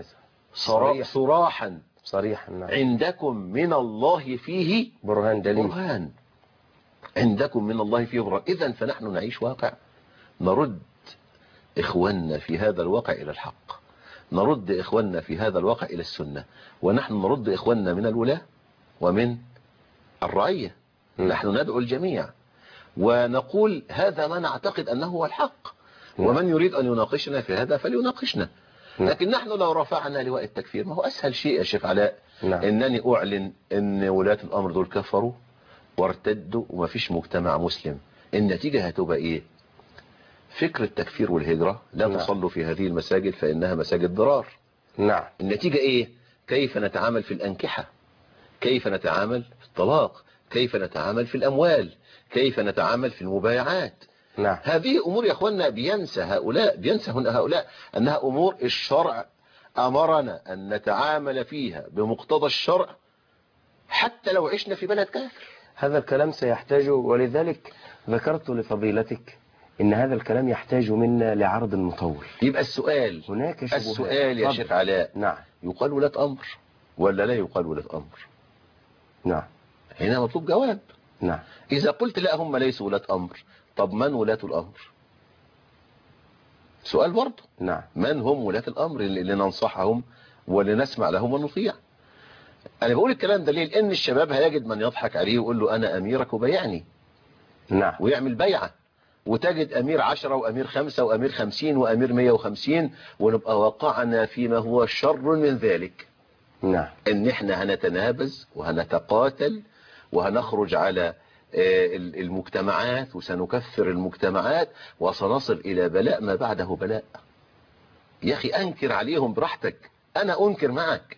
صراحا صريحا عندكم من الله فيه برهان دليل. برهان عندكم من الله فيه برهان. إذن فنحن نعيش واقع نرد إخواننا في هذا الواقع إلى الحق، نرد إخواننا في هذا الواقع إلى السنة، ونحن نرد إخواننا من الولاة ومن الرعية. نحن ندعو الجميع ونقول هذا ما نعتقد أنه هو الحق، ومن يريد أن يناقشنا في هذا فليناقشنا. لكن نحن لو رفعنا لواء التكفير، ما هو أسهل شيء يا شيخ علاء إنني أعلن إن ولاة الأمر دول كفروا وارتدوا وما فيش مجتمع مسلم. النتيجة هتبقى إيه؟ فكر التكفير والهجرة، لا تصلوا في هذه المساجد فإنها مساجد ضرار. النتيجة إيه؟ كيف نتعامل في الأنكحة، كيف نتعامل في الطلاق، كيف نتعامل في الأموال، كيف نتعامل في المبايعات. هذه أمور يا أخوانا بينسى هؤلاء أنها أمور الشرع أمرنا أن نتعامل فيها بمقتضى الشرع حتى لو عشنا في بلد كافر. هذا الكلام سيحتاج، ولذلك ذكرت لفضيلتك إن هذا الكلام يحتاج منا لعرض مطول. يبقى السؤال هناك السؤال يا شيخ علاء، يقال ولاة أمر ولا لا يقال ولاة أمر؟ هنا مطلوب جواب. إذا قلت لا هم ليسوا ولاة أمر، طب من ولاة الأمر؟ سؤال برضه. من هم ولاة الأمر اللي ننصحهم ولنسمع لهم ونطيع؟ أنا بقول الكلام ده ليه؟ لأن الشباب هيجد من يضحك عليه ويقول له أنا أميرك وبيعني، ويعمل بيعة، وتجد أمير 10 وأمير 5 وأمير 50 وأمير 150، ونبقى وقعنا فيما هو شر من ذلك. إن إحنا هنتنابز وهنتقاتل وهنخرج على المجتمعات وسنكفر المجتمعات وسنصل إلى بلاء ما بعده بلاء. يا أخي أنكر عليهم براحتك، أنا أنكر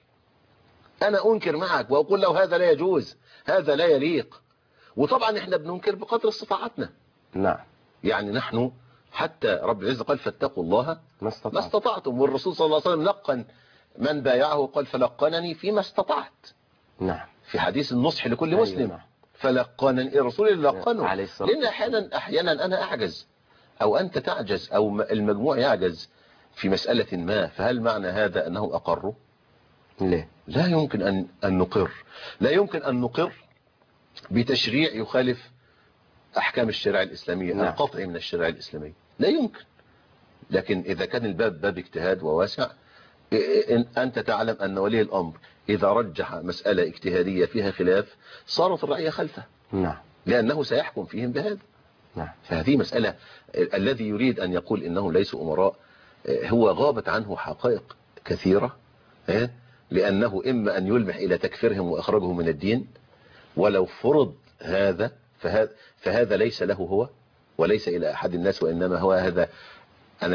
معك وأقول له هذا لا يجوز، هذا لا يليق. وطبعا إحنا بننكر بقدر استطاعتنا. يعني نحن حتى رب العزة قال فاتقوا الله ما استطعتم، والرسول صلى الله عليه وسلم لقن من بايعه قال فلقنني فيما استطعت. في حديث النصح لكل مسلم فلقنني الرسول اللي لقنه، لأن أحيانا أنا أعجز أو أنت تعجز أو المجموع يعجز في مسألة ما، فهل معنى هذا أنه أقره؟ لا يمكن أن نقر، لا يمكن أن نقر بتشريع يخالف أحكام الشريعة الإسلامية، القطع من الشريعة الإسلامية لا يمكن. لكن إذا كان الباب باب اجتهاد وواسع، أنت تعلم أن ولي الأمر إذا رجح مسألة اجتهادية فيها خلاف صارت الرعية خلفه، لأنه سيحكم فيهم بهذا. فهذه مسألة الذي يريد أن يقول إنهم ليسوا أمراء هو غابت عنه حقائق كثيرة، لأنه إما أن يلمح إلى تكفيرهم وإخراجهم من الدين، ولو فرض هذا فهذا ليس له هو وليس إلى أحد الناس، وإنما هو هذا. أنا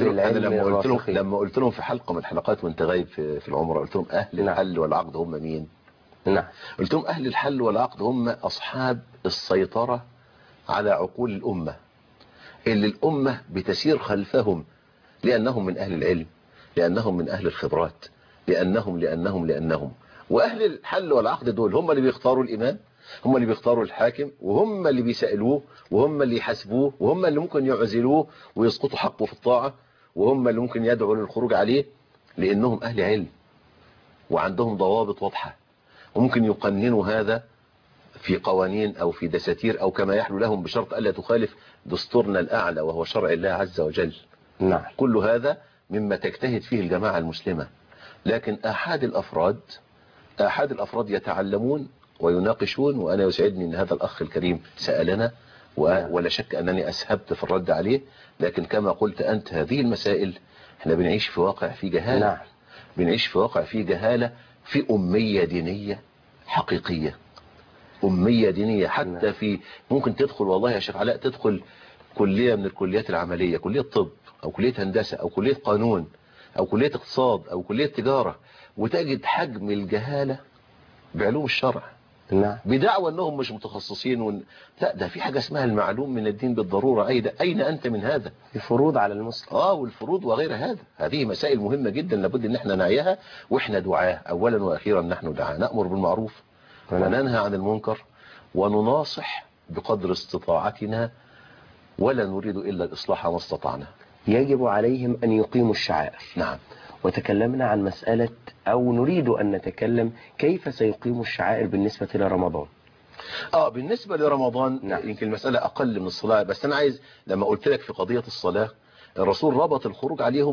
لما قلت لهم في حلقة من الحلقات وانت غايب في العمرة، قلت لهم أهل الحل والعقد هم مين؟ قلت لهم أهل الحل والعقد هم أصحاب السيطرة على عقول الأمة، اللي الأمة بتسير خلفهم، لأنهم من أهل العلم، لأنهم من أهل الخبرات، لأنهم وأهل الحل والعقد دول هم اللي بيختاروا الإمام، هم اللي بيختاروا الحاكم، وهم اللي بيسألوه، وهم اللي يحاسبوه، وهم اللي ممكن يعزلوه ويسقطوا حقه في الطاعة، وهم اللي ممكن يدعوا للخروج عليه، لأنهم أهل علم وعندهم ضوابط واضحة، وممكن يقننوا هذا في قوانين أو في دساتير أو كما يحلو لهم، بشرط ألا تخالف دستورنا الأعلى وهو شرع الله عز وجل. كل هذا مما تجتهد فيه الجماعة المسلمة. لكن أحد الأفراد يتعلمون ويناقشون، وأنا يسعدني أن هذا الأخ الكريم سألنا، ولا شك أنني أسهبت في الرد عليه. لكن كما قلت أنت، هذه المسائل احنا بنعيش في واقع في جهالة، بنعيش في واقع في جهالة، في أمية دينية حقيقية، أمية دينية. حتى في ممكن تدخل والله يا شيخ علاء، تدخل كلية من الكليات العملية، كلية طب أو كلية هندسة أو كلية قانون أو كلية اقتصاد أو كلية تجارة، وتجد حجم الجهالة بعلوم الشرع، بدعوى أنهم مش متخصصين لا، ده في حاجة اسمها المعلوم من الدين بالضرورة. أين أنت من هذا؟ الفروض على المسلم، والفروض وغير هذا. هذه مسائل مهمة جدا لابد أن احنا نعيها، وإحنا دعاة أولا وأخيرا. نحن دعاة نأمر بالمعروف وننهى عن المنكر ونناصح بقدر استطاعتنا، ولا نريد إلا الإصلاح ما استطعنا. يجب عليهم أن يقيموا الشعائر. وتكلمنا عن مسألة، أو نريد أن نتكلم كيف سيقيموا الشعائر بالنسبة لرمضان. بالنسبة لرمضان يمكن المسألة أقل من الصلاة، بس أنا عايز لما قلت لك في قضية الصلاة، الرسول ربط الخروج عليهم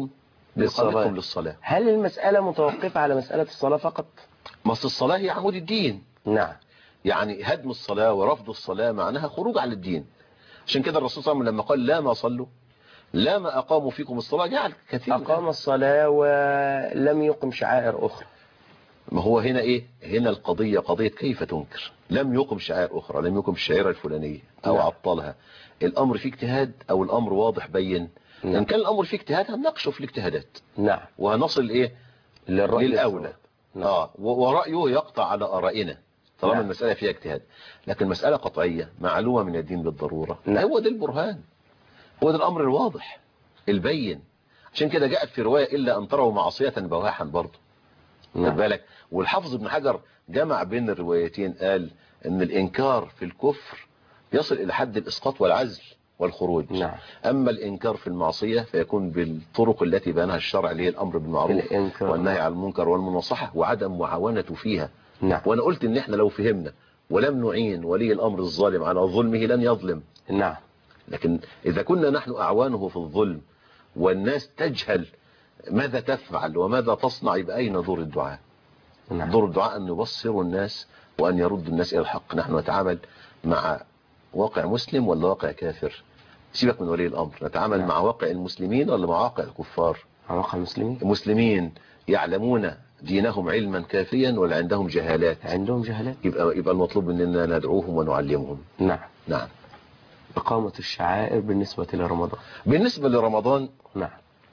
لإقامتهم للصلاة. هل المسألة متوقفة على مسألة الصلاة فقط؟ ما الصلاة هي عمود الدين. نعم. يعني هدم الصلاة ورفض الصلاة معناها خروج على الدين. عشان كده الرسول صلى الله عليه وسلم لما قال لا ما صلوا لا ما أقاموا فيكم الصلاة جعل كثير أقام الصلاة ولم يقم شعائر أخرى. ما هو هنا إيه؟ هنا القضية قضية كيف تنكر. لم يقم شعائر أخرى، لم يقم الشعيرة الفلانية أو نعم. عطلها. الأمر فيه اجتهاد أو الأمر واضح بين. نعم. إن كان الأمر فيه اجتهاد هنناقشه في الاجتهادات. نعم. وهنصل إيه؟ للأولى. نعم. ورأيه يقطع على آرائنا طالما نعم. المسألة فيها اجتهاد. لكن مسألة قطعية معلومة من الدين بالضرورة. نعم. هو ده البرهان، هو ده الأمر الواضح البين. عشان كده جاءت في رواية إلا أن تروا معصية بواحا برضه. نعم. بالك. والحافظ ابن حجر جمع بين الروايتين، قال ان الانكار في الكفر يصل الى حد الاسقاط والعزل والخروج. نعم. اما الانكار في المعصية فيكون بالطرق التي بينها الشرع، اللي هي الامر بالمعروف والنهي عن المنكر والمناصحة وعدم معاونة فيها. نعم. وانا قلت ان احنا لو فهمنا ولم نعين ولي الامر الظالم على ظلمه لن يظلم. نعم. لكن اذا كنا نحن اعوانه في الظلم والناس تجهل ماذا تفعل وماذا تصنع، يبقى أين دور الدعاء؟ نعم. دور الدعاء أن يبصروا الناس وأن يردوا الناس إلى الحق. نحن نتعامل مع واقع مسلم ولا واقع كافر؟ سيبك من ولي الأمر. نتعامل نعم. مع واقع المسلمين ولا مع واقع الكفار؟ مع واقع المسلمين. المسلمين يعلمون دينهم علما كافيا ولا عندهم جهالات؟ عندهم جهالات. يبقى المطلوب مننا ندعوهم ونعلمهم. نعم. نعم. إقامة الشعائر بالنسبة لرمضان. بالنسبة لرمضان، نعم،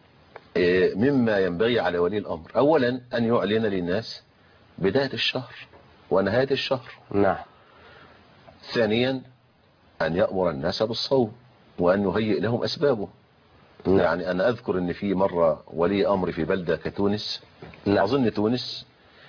مما ينبغي على ولي الأمر أولا أن يعلن للناس بداية الشهر ونهاية الشهر. نعم. ثانيا أن يأمر الناس بالصوم وأن يهيئ لهم أسبابه. نعم. يعني أنا أذكر أن في مرة ولي أمر في بلدة كتونس، نعم. أظن تونس،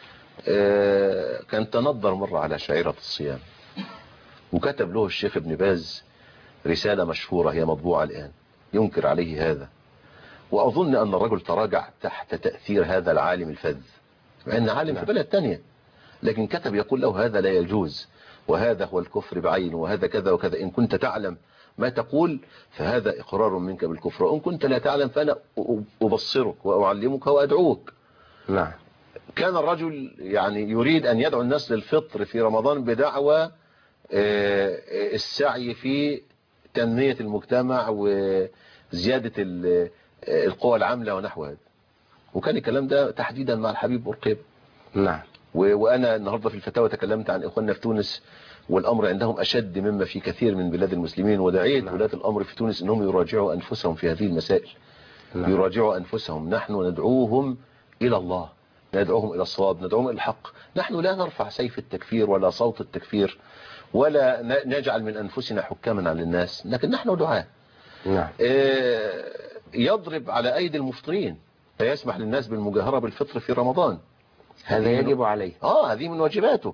كان تنظر مرة على شعيرة الصيام، وكتب له الشيخ ابن باز رسالة مشهورة هي مطبوعة الآن ينكر عليه هذا. وأظن أن الرجل تراجع تحت تأثير هذا العالم الفذ، مع أن عالم في بلد تانية، لكن كتب يقول له هذا لا يجوز، وهذا هو الكفر بعينه، وهذا كذا وكذا. إن كنت تعلم ما تقول فهذا إقرار منك بالكفر، وإن كنت لا تعلم فأنا أبصرك وأعلمك وأدعوك. نعم. كان الرجل يعني يريد أن يدعو الناس للفطر في رمضان بدعوى السعي في تنمية المجتمع وزيادة القوى العاملة ونحو هذا. وكان الكلام ده تحديدا مع الحبيب بورقيبة. نعم. وأنا النهاردة في الفتاوى تكلمت عن إخواننا في تونس، والأمر عندهم أشد مما في كثير من بلاد المسلمين، ودعيت ولاة الأمر في تونس أنهم يراجعوا أنفسهم في هذه المسائل. نعم. يراجعوا أنفسهم. نحن ندعوهم إلى الله، ندعوهم إلى الصواب، ندعوهم إلى الحق. نحن لا نرفع سيف التكفير ولا صوت التكفير ولا نجعل من أنفسنا حكاما على الناس، لكن نحن دعاة. نعم. يضرب على أيدي المفطرين فيسمح للناس بالمجاهرة بالفطر في رمضان. هذا يجب عليه. هذه من واجباته.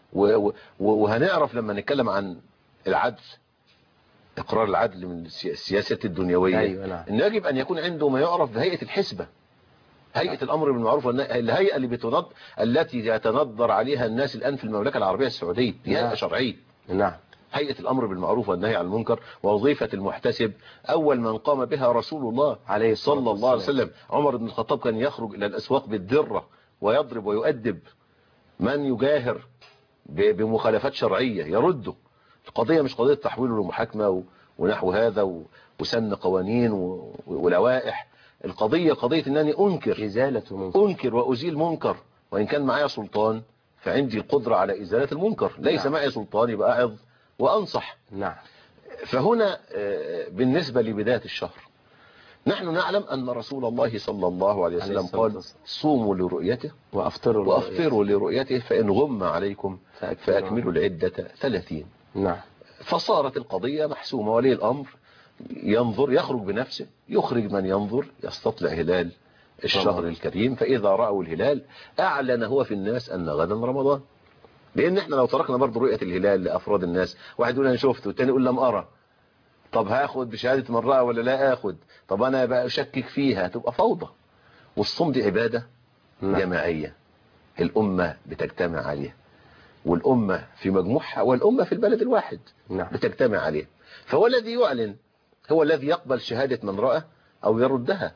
وهنعرف لما نتكلم عن العدل، إقرار العدل من السياسة الدنيوية. أيوة. نعم. إن يجب أن يكون عنده ما يعرف بهيئة الحسبة، هيئة الأمر بالمعروف، الهيئة التي يتنظر عليها الناس الآن في المملكة العربية السعودية، هيئة شرعية. نعم. هيئة الأمر بالمعروف والنهي عن المنكر، ووظيفة المحتسب أول من قام بها رسول الله عليه صلى الله عليه وسلم. عمر بن الخطاب كان يخرج إلى الأسواق بالدرة ويضرب ويؤدب من يجاهر بمخالفات شرعية، يرده. القضية مش قضية تحويل لمحاكمة ونحو هذا وسن قوانين ولوائح. القضية قضية أنني أنكر وأزيل منكر، وإن كان معايا سلطان فعندي القدرة على إزالة المنكر. ليس معي سلطان يبقى أعظ وأنصح. نعم. فهنا بالنسبة لبداية الشهر، نحن نعلم أن رسول الله صلى الله عليه وسلم قال صوموا لرؤيته وأفطروا لرؤيته، فإن غم عليكم فأكملوا العدة 30. نعم. فصارت القضية محسومة. ولي الأمر ينظر، يخرج بنفسه، يخرج من ينظر، يستطلع هلال الشهر الكريم، فإذا رأوا الهلال أعلن هو في الناس أن غدا رمضان. لأن احنا لو تركنا برضو رؤية الهلال لأفراد الناس، واحد يقول أنا شفته والتاني يقول لم أرى، طب هاخد بشهادة من رأى ولا لا أخد؟ طب أنا بقى أشكك فيها، تبقى فوضى. والصوم دي عبادة جماعية، الأمة بتجتمع عليها، والأمة في مجموعها والأمة في البلد الواحد بتجتمع عليه. فهو الذي يعلن، هو الذي يقبل شهادة من رأى أو يردها.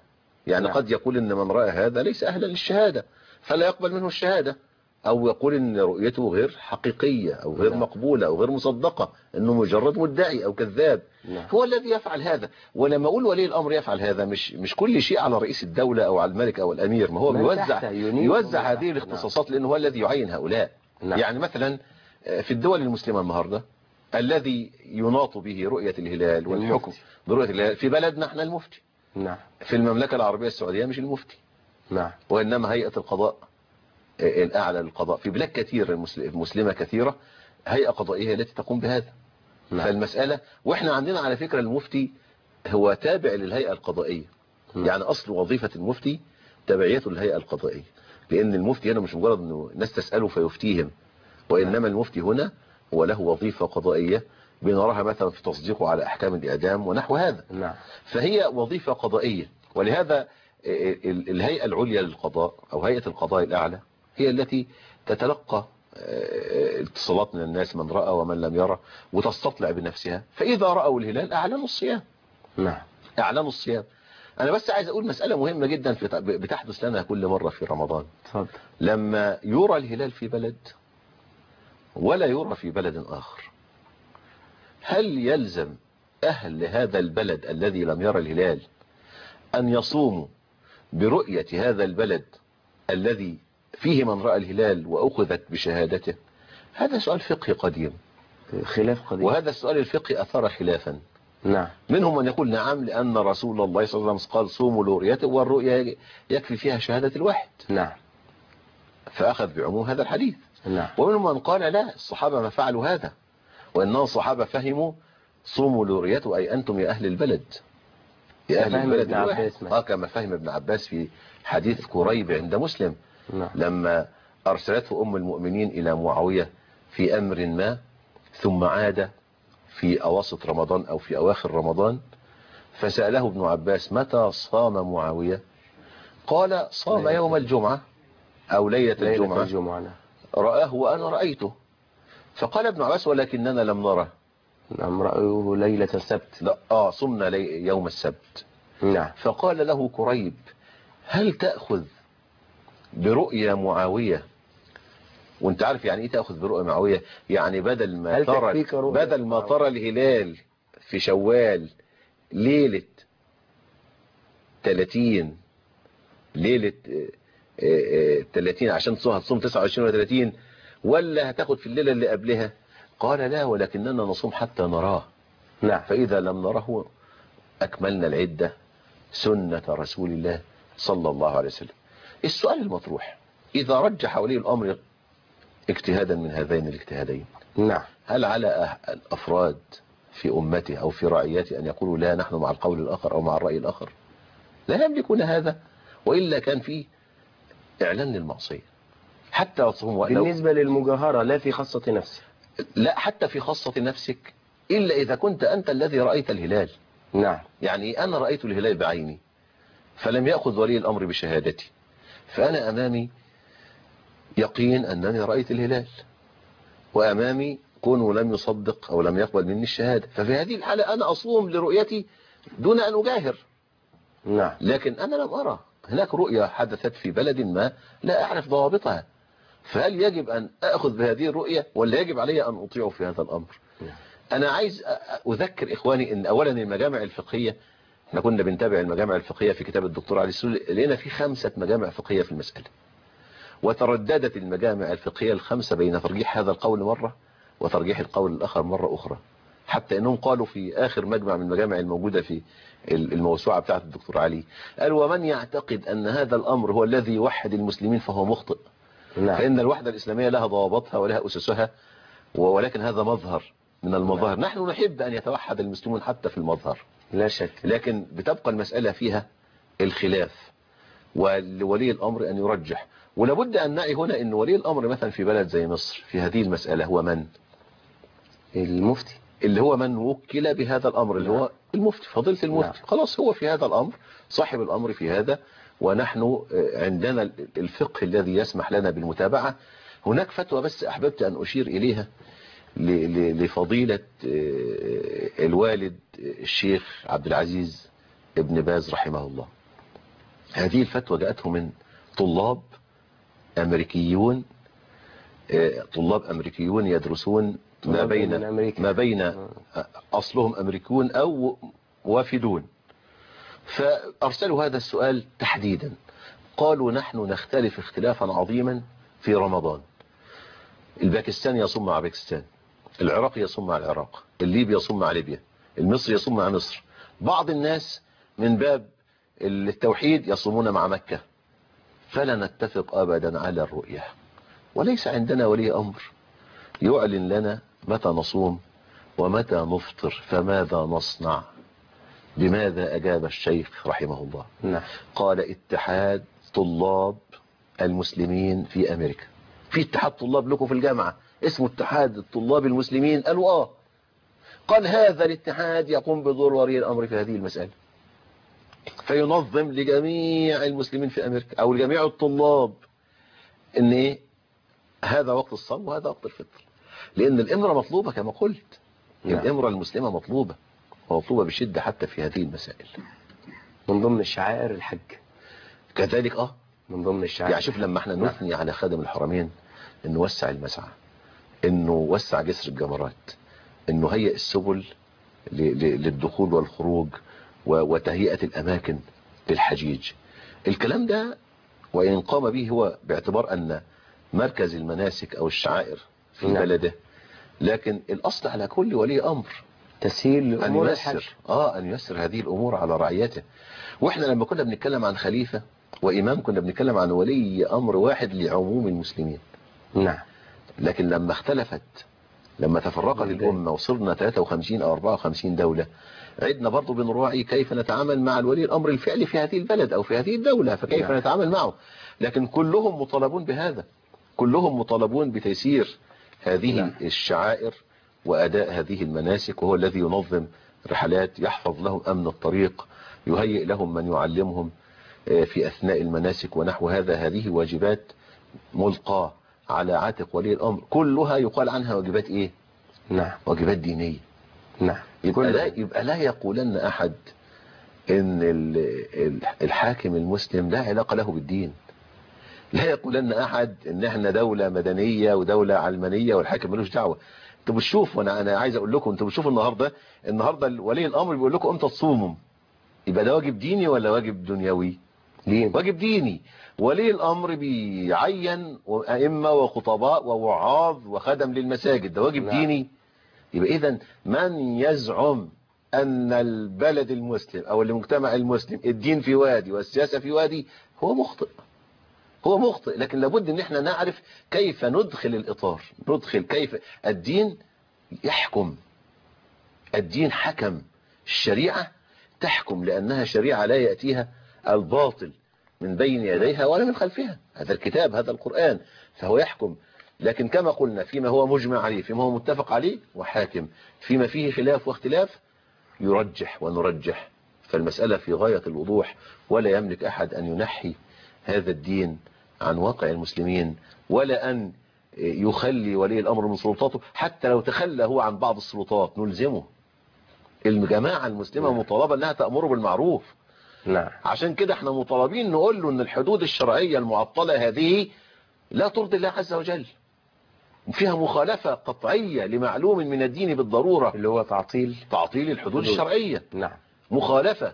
يعني قد يقول ان من رأى هذا ليس اهلا للشهادة فلا يقبل منه الشهادة، او يقول ان رؤيته غير حقيقية او غير مقبولة او غير مصدقة، انه مجرد مدعي او كذاب. هو الذي يفعل هذا. ولما اقول ولي الامر يفعل هذا، مش كل شيء على رئيس الدولة او على الملك او الامير، ما هو يوزع هذه الاختصاصات لانه هو الذي يعين هؤلاء. يعني مثلا في الدول المسلمة النهاردة الذي يناط به رؤية الهلال والحكم برؤية الهلال في بلدنا احنا المفتي. في المملكة العربية السعودية مش المفتي، وإنما هيئة القضاء الأعلى للقضاء. في بلاد كثيرة مسلمة كثيرة هيئة قضائية التي تقوم بهذا. فالمسألة، وإحنا عندنا على فكرة المفتي هو تابع للهيئة القضائية. يعني أصل وظيفة المفتي تبعيته للهيئة القضائية، لأن المفتي هنا مش مجرد أنه الناس تسأله فيفتيهم، وإنما المفتي هنا هو له وظيفة قضائية بنراها مثلا في تصديقه على أحكام الإعدام ونحو هذا. فهي وظيفة قضائية. ولهذا الهيئة العليا للقضاء أو هيئة القضاء الأعلى هي التي تتلقى اتصالات من الناس، من رأى ومن لم يرى، وتستطلع بنفسها. فإذا رأوا الهلال أعلنوا الصيام. أعلنوا الصيام. أنا بس عايز أقول مسألة مهمة جدا بتحدث لنا كل مرة في رمضان. لما يرى الهلال في بلد ولا يرى في بلد آخر، هل يلزم أهل هذا البلد الذي لم يرى الهلال أن يصوموا برؤية هذا البلد الذي فيه من رأى الهلال وأخذت بشهادته؟ هذا سؤال فقهي قديم، خلاف قديم، وهذا السؤال الفقهي أثار خلافا. منهم من يقول نعم، لأن رسول الله صلى الله عليه وسلم قال صوموا لرؤيته، والرؤية يكفي فيها شهادة الواحد. فأخذ بعموم هذا الحديث. ومنهم من قال لا، الصحابة ما فعلوا هذا، وإن الصحابة فهموا صوموا لرؤيته أي أنتم يا أهل البلد، يا أهل البلد الواحد. كما فهم ابن عباس في حديث كريب عند مسلم. لما أرسلته أم المؤمنين إلى معاوية في أمر ما، ثم عاد في أواسط رمضان أو في أواخر رمضان، فسأله ابن عباس متى صام معاوية؟ قال صام يوم الجمعة أو ليلة الجمعة رآه وأنا رأيته. فقال ابن عباس ولكننا لم نره. رأيه ليلة السبت. لا صمنا يوم السبت. فقال له كريب هل تأخذ برؤية معاوية؟ وانت عارف يعني ايه تأخذ برؤية معاوية؟ يعني بدل ما ترى الهلال في شوال ليلة 30 عشان تصوم 29 و30، ولا هتاخد في الليلة اللي قبلها؟ قال لا، ولكننا نصوم حتى نراه. فإذا لم نره أكملنا العدة سنة رسول الله صلى الله عليه وسلم. السؤال المطروح، إذا رجح ولي الأمر اجتهادا من هذين الاجتهادين، هل على الأفراد في أمته أو في رعيته أن يقولوا لا نحن مع القول الآخر أو مع الرأي الآخر؟ لا يملكون هذا، وإلا كان فيه إعلان للمعصية. حتى بالنسبة للمجاهرة، لا في خاصة نفسك. لا، حتى في خاصة نفسك، إلا إذا كنت أنت الذي رأيت الهلال. يعني أنا رأيت الهلال بعيني فلم يأخذ ولي الأمر بشهادتي، فأنا أمامي يقين أنني رأيت الهلال، وأمامي كونه لم يصدق أو لم يقبل مني الشهادة. ففي هذه الحالة أنا أصوم لرؤيتي دون أن أجاهر. لكن أنا لم أرى، هناك رؤية حدثت في بلد ما لا أعرف ضوابطها، فهل يجب أن أخذ بهذه الرؤية ولا يجب علي أن أطيع في هذا الأمر؟ أنا عايز أذكر إخواني أن أولا المجامع الفقهية، احنا كنا بنتابع المجامع الفقهية في كتاب الدكتور علي السلولي، لقينا في 5 مجامع فقهية في المسألة، وترددت المجامع الفقهية ال5 بين ترجيح هذا القول مرة وترجيح القول الآخر مرة أخرى، حتى أنهم قالوا في آخر مجمع من المجامع الموجودة في الموسوعة بتاعت الدكتور علي، قال ومن يعتقد أن هذا الأمر هو الذي يوحد المسلمين فهو مخطئ. فإن الوحدة الإسلامية لها ضوابطها ولها أسسها، ولكن هذا مظهر من المظاهر. نحن نحب أن يتوحد المسلمون حتى في المظهر لا شك، لكن بتبقى المسألة فيها الخلاف، ولولي الأمر أن يرجح. ولابد أن نعي هنا أن ولي الأمر مثلا في بلد زي مصر في هذه المسألة هو من؟ المفتي، اللي هو من وكل بهذا الأمر، اللي هو المفتي، فضيلة المفتي. خلاص هو في هذا الأمر صاحب الأمر في هذا، ونحن عندنا الفقه الذي يسمح لنا بالمتابعة. هناك فتوى بس أحببت أن أشير إليها لفضيلة الوالد الشيخ عبد العزيز ابن باز رحمه الله. هذه الفتوى جاءته من طلاب أمريكيون، يدرسون ما بين أصلهم أمريكيون أو وافدون. فأرسلوا هذا السؤال تحديدا، قالوا نحن نختلف اختلافا عظيما في رمضان. الباكستان يصوم مع باكستان، العراق يصوم مع العراق، الليبي يصوم مع ليبيا، المصري يصوم مع مصر. بعض الناس من باب التوحيد يصومون مع مكة. فلا نتفق أبدا على الرؤية، وليس عندنا ولي أمر يعلن لنا متى نصوم ومتى نفطر، فماذا نصنع؟ بماذا أجاب الشيخ رحمه الله؟ نعم. قال اتحاد طلاب المسلمين في أمريكا. في اتحاد طلاب لكم في الجامعة اسمه اتحاد الطلاب المسلمين؟ قالوا قال هذا الاتحاد يقوم بدور ولي الأمر في هذه المسألة، فينظم لجميع المسلمين في أمريكا أو لجميع الطلاب ان ايه هذا وقت الصوم وهذا وقت الفطر، لأن الإمرة مطلوبة كما قلت. نعم. الإمرة المسلمة مطلوبة ومطلوبة بشدة حتى في هذه المسائل. من ضمن الشعائر الحج كذلك من ضمن الشعائر. يعني شوف لما احنا نثني على خادم الحرمين انه نوسع المسعى، انه وسع جسر الجمرات، انه هيئ السبل للدخول والخروج وتهيئة الأماكن للحجيج. الكلام ده وإن قام به هو باعتبار أن مركز المناسك أو الشعائر في بلده، لكن الأصل على كل ولي أمر تسهيل أمور الحج، أن ييسر هذه الأمور على رعيته. وإحنا لما كنا بنتكلم عن خليفة وإمام كنا بنتكلم عن ولي أمر واحد لعموم المسلمين. نعم. لكن لما اختلفت، لما تفرقت الأمة وصرنا 53 أو 54 دولة، عدنا برضو بنراعي كيف نتعامل مع الولي الأمر الفعلي في هذه البلد أو في هذه الدولة، فكيف نتعامل معه. لكن كلهم مطالبون بهذا، كلهم مطالبون بتيسير هذه الشعائر وأداء هذه المناسك، وهو الذي ينظم رحلات، يحفظ لهم أمن الطريق، يهيئ لهم من يعلمهم في أثناء المناسك ونحو هذا. هذه واجبات ملقاة على عاتق ولي الأمر، كلها يقال عنها واجبات إيه؟ نعم. واجبات دينية. نعم. يبقى لا يقولن أحد إن الحاكم المسلم لا علاقة له بالدين. لا يقولن أحد إن احنا دولة مدنية ودولة علمانية والحاكم ملوش دعوة. انتوا بتشوفوا، أنا عايز أقول لكم، انتوا بتشوفوا النهاردة ولي الأمر بيقول لكم امتى تصوموا، يبقى ده واجب ديني ولا واجب دنيوي؟ واجب ديني. ولي الأمر بيعين أئمة وخطباء ووعاظ وخدم للمساجد، ده واجب ديني. يبقى إذن من يزعم أن البلد المسلم أو المجتمع المسلم الدين في وادي والسياسة في وادي هو مخطئ، هو مخطئ. لكن لابد ان احنا نعرف كيف ندخل الإطار، ندخل كيف الدين يحكم. الدين حكم، الشريعة تحكم لأنها شريعة لا يأتيها الباطل من بين يديها ولا من خلفها. هذا الكتاب، هذا القرآن، فهو يحكم. لكن كما قلنا فيما هو مجمع عليه، فيما هو متفق عليه وحاكم، فيما فيه خلاف واختلاف يرجح ونرجح. فالمسألة في غاية الوضوح، ولا يملك أحد أن ينحي هذا الدين عن واقع المسلمين، ولا أن يخلي ولي الأمر من سلطاته. حتى لو تخلى هو عن بعض السلطات نلزمه. الجماعة المسلمة مطالبة أنها تأمر بالمعروف. نعم. عشان كده احنا مطالبين نقول له أن الحدود الشرعية المعطلة هذه لا ترضي الله عز وجل، فيها مخالفة قطعية لمعلوم من الدين بالضرورة، اللي هو تعطيل الحدود الشرعية. نعم. مخالفة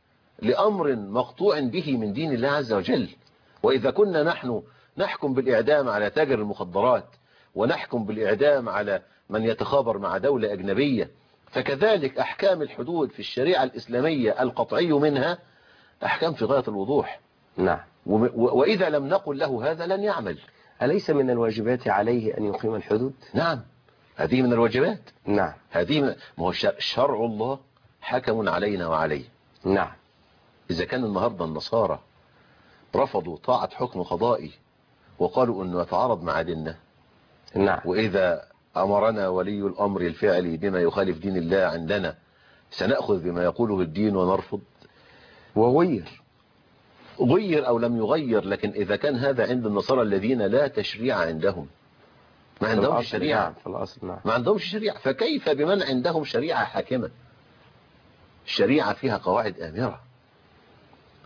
لأمر مقطوع به من دين الله عز وجل. وإذا كنا نحن نحكم بالإعدام على تاجر المخدرات، ونحكم بالإعدام على من يتخابر مع دولة أجنبية، فكذلك أحكام الحدود في الشريعة الإسلامية القطعي منها أحكام في غاية الوضوح. نعم. وإذا لم نقل له هذا لن يعمل. أليس من الواجبات عليه أن يقيم الحدود؟ نعم، هذه من الواجبات. نعم. هذه ما هو شرع الله حكم علينا وعليه. نعم. إذا كان النهاردة النصارى رفضوا طاعة حكم قضائي وقالوا أنه يتعارض مع ديننا، نعم، وإذا أمرنا ولي الأمر الفعلي بما يخالف دين الله عندنا سنأخذ بما يقوله الدين ونرفض. غير أو لم يغير، لكن إذا كان هذا عند النصارى الذين لا تشريع عندهم، ما عندهمش شريعة في الأصل، نعم، ما عندهمش شريعة، فكيف بمن عندهم شريعة حاكمة، الشريعة فيها قواعد آمرة،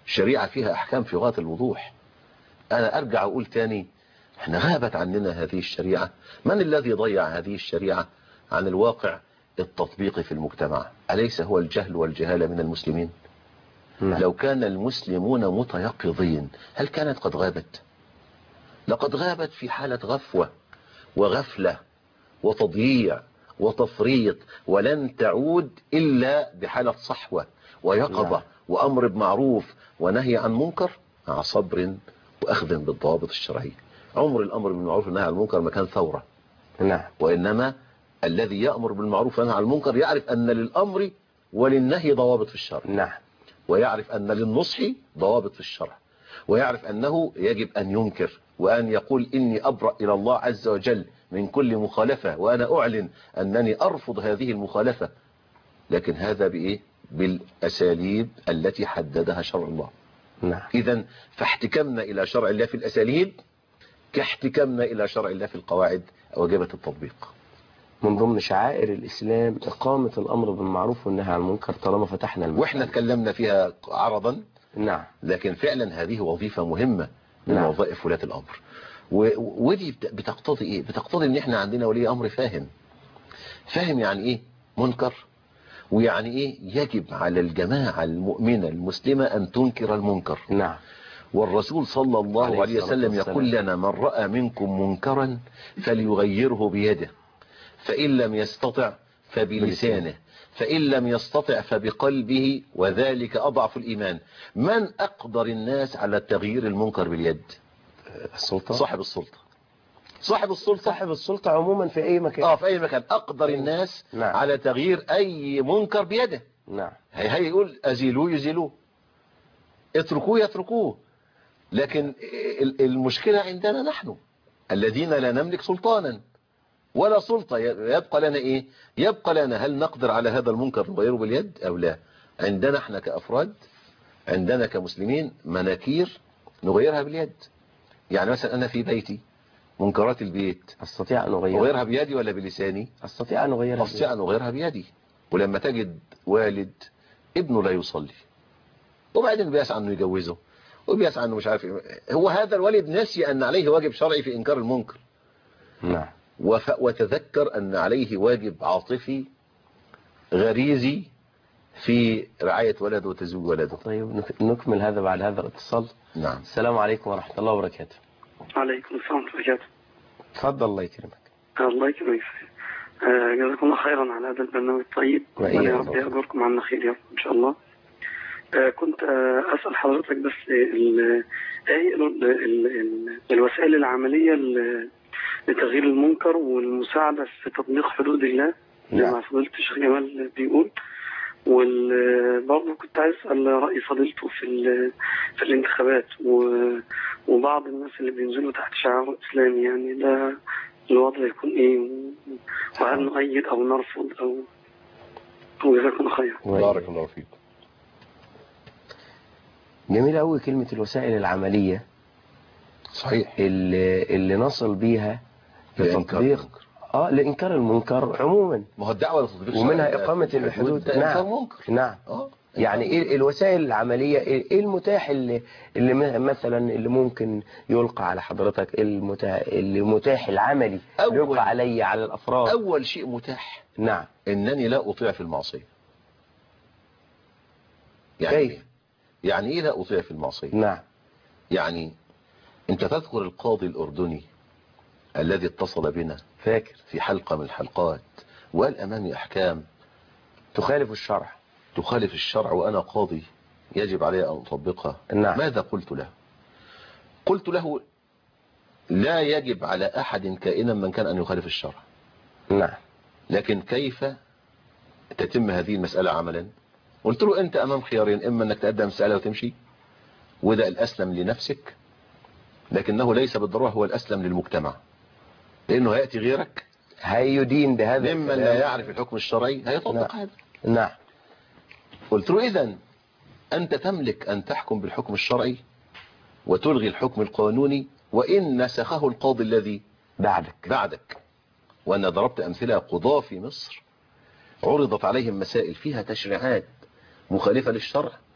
الشريعة فيها أحكام في غاية الوضوح. أنا أرجع أقول تاني، احنا غابت عننا هذه الشريعة. من الذي ضيع هذه الشريعة عن الواقع التطبيقي في المجتمع؟ أليس هو الجهل والجهالة من المسلمين؟ لو كان المسلمون متيقظين هل كانت قد غابت؟ لقد غابت في حالة غفوة وغفلة وتضييع وتفريط، ولن تعود إلا بحالة صحوة ويقظة وأمر بمعروف ونهي عن منكر مع صبر وأخذ بالضوابط الشرعية. عمر الأمر بالمعروف والنهي عن المنكر ما كان ثورة، وإنما الذي يأمر بالمعروف والنهي عن المنكر يعرف أن للأمر وللنهي ضوابط في الشرع، ويعرف أن للنصح ضوابط في الشرع، ويعرف أنه يجب أن ينكر وأن يقول إني أبرأ إلى الله عز وجل من كل مخالفة، وأنا أعلن أنني أرفض هذه المخالفة. لكن هذا بإيه؟ بالأساليب التي حددها شرع الله. إذن فاحتكمنا إلى شرع الله في الأساليب كاحتكمنا إلى شرع الله في القواعد واجبة التطبيق. من ضمن شعائر الإسلام إقامة الأمر بالمعروف والنهي عن المنكر طالما فتحنا المسألة. وإحنا اتكلمنا فيها عرضا. لكن فعلا هذه وظيفة مهمة من وظائف ولاة الأمر. ودي بتقتضي إيه؟ بتقتضي إن إحنا عندنا ولي أمر فاهم يعني إيه منكر، ويعني إيه يجب على الجماعة المؤمنة المسلمة أن تنكر المنكر. والرسول صلى الله عليه وسلم يقول لنا: من رأى منكم منكرا فليغيره بيده، فإن لم يستطع فبلسانه، فإن لم يستطع فبقلبه، وذلك أضعف الإيمان. من أقدر الناس على تغيير المنكر باليد؟ السلطة. صاحب السلطة عموما في أي مكان. في أي مكان أقدر الناس على تغيير أي منكر بيده. هي يقول أزيلوه يزيلوه، اتركوه يتركوه. لكن المشكلة عندنا نحن الذين لا نملك سلطانا ولا سلطة. يبقى لنا إيه؟ يبقى لنا هل نقدر على هذا المنكر نغيره باليد أو لا؟ عندنا احنا كأفراد، عندنا كمسلمين مناكير نغيرها باليد. يعني مثلا أنا في بيتي منكرات البيت أستطيع أن أغيرها بيدي ولا بلساني؟ أستطيع أن أغيرها بيدي. ولما تجد والد ابنه لا يصلي وبعدين بيسعى أنه يجوزه وبيسعى أنه مش عارف إيه، هو هذا الوالد ناسي أن عليه واجب شرعي في إنكار المنكر. وتذكر أن عليه واجب عاطفي غريزي في رعاية ولده وتزويج ولده. طيب نكمل هذا بعد هذا الاتصال. السلام عليكم ورحمة الله وبركاته. عليكم السلام ورحمة الله وبركاته. تفضل. الله يكرمك. الله يكرمك. جزاكم الله خيرا على هذا البرنامج الطيب، يا رب يأجركم عنا خير يا رب إن شاء الله. كنت أسأل حضرتك بس الوسائل العملية لتغيير المنكر والمساعدة في تطبيق حدود الله زي ما فضيلة الشيخ جمال بيقول. وبرضه كنت عايز أسأل رأي فضيلته في الانتخابات وبعض الناس اللي بينزلوا تحت شعار إسلامي، يعني ده الوضع يكون إيه، وهل نؤيد أو نرفض أو جزاكم خير. بارك الله فيك. جميلة أوي كلمة الوسائل العملية. صحيح. اللي نصل بيها لتطبيق لإنكار المنكر عموما. ما هو الدعوة لتطبيق ومنها إقامة الحدود. نعم. يعني إيه الوسائل العملية؟ إيه المتاح اللي مثلا اللي ممكن يلقى على حضرتك؟ اللي متاح العملي يلقى علي على الأفراد. أول شيء متاح إنني لا أطيع في المعصية. يعني إيه لا أطيع في المعصية؟ يعني أنت تذكر القاضي الأردني الذي اتصل بنا في حلقة من الحلقات وقال أمامي أحكام تخالف الشرع وأنا قاضي يجب علي أن أطبقها. ماذا قلت له؟ قلت له لا يجب على أحد كائنا من كان أن يخالف الشرع. لكن كيف تتم هذه المسألة عملا؟ قلت له أنت أمام خيارين: إما أنك تقدم مسألة وتمشي وده الأسلم لنفسك، لكنه ليس بالضرورة هو الأسلم للمجتمع، لأنه هيأتي غيرك هيدين بهذا ممن لا يعرف الحكم الشرعي هيطبق هذا. قلت له إذن أنت تملك أن تحكم بالحكم الشرعي وتلغي الحكم القانوني وإن نسخه القاضي الذي بعدك. وأنا ضربت أمثلة قضاة في مصر عرضت عليهم مسائل فيها تشريعات مخالفة للشرع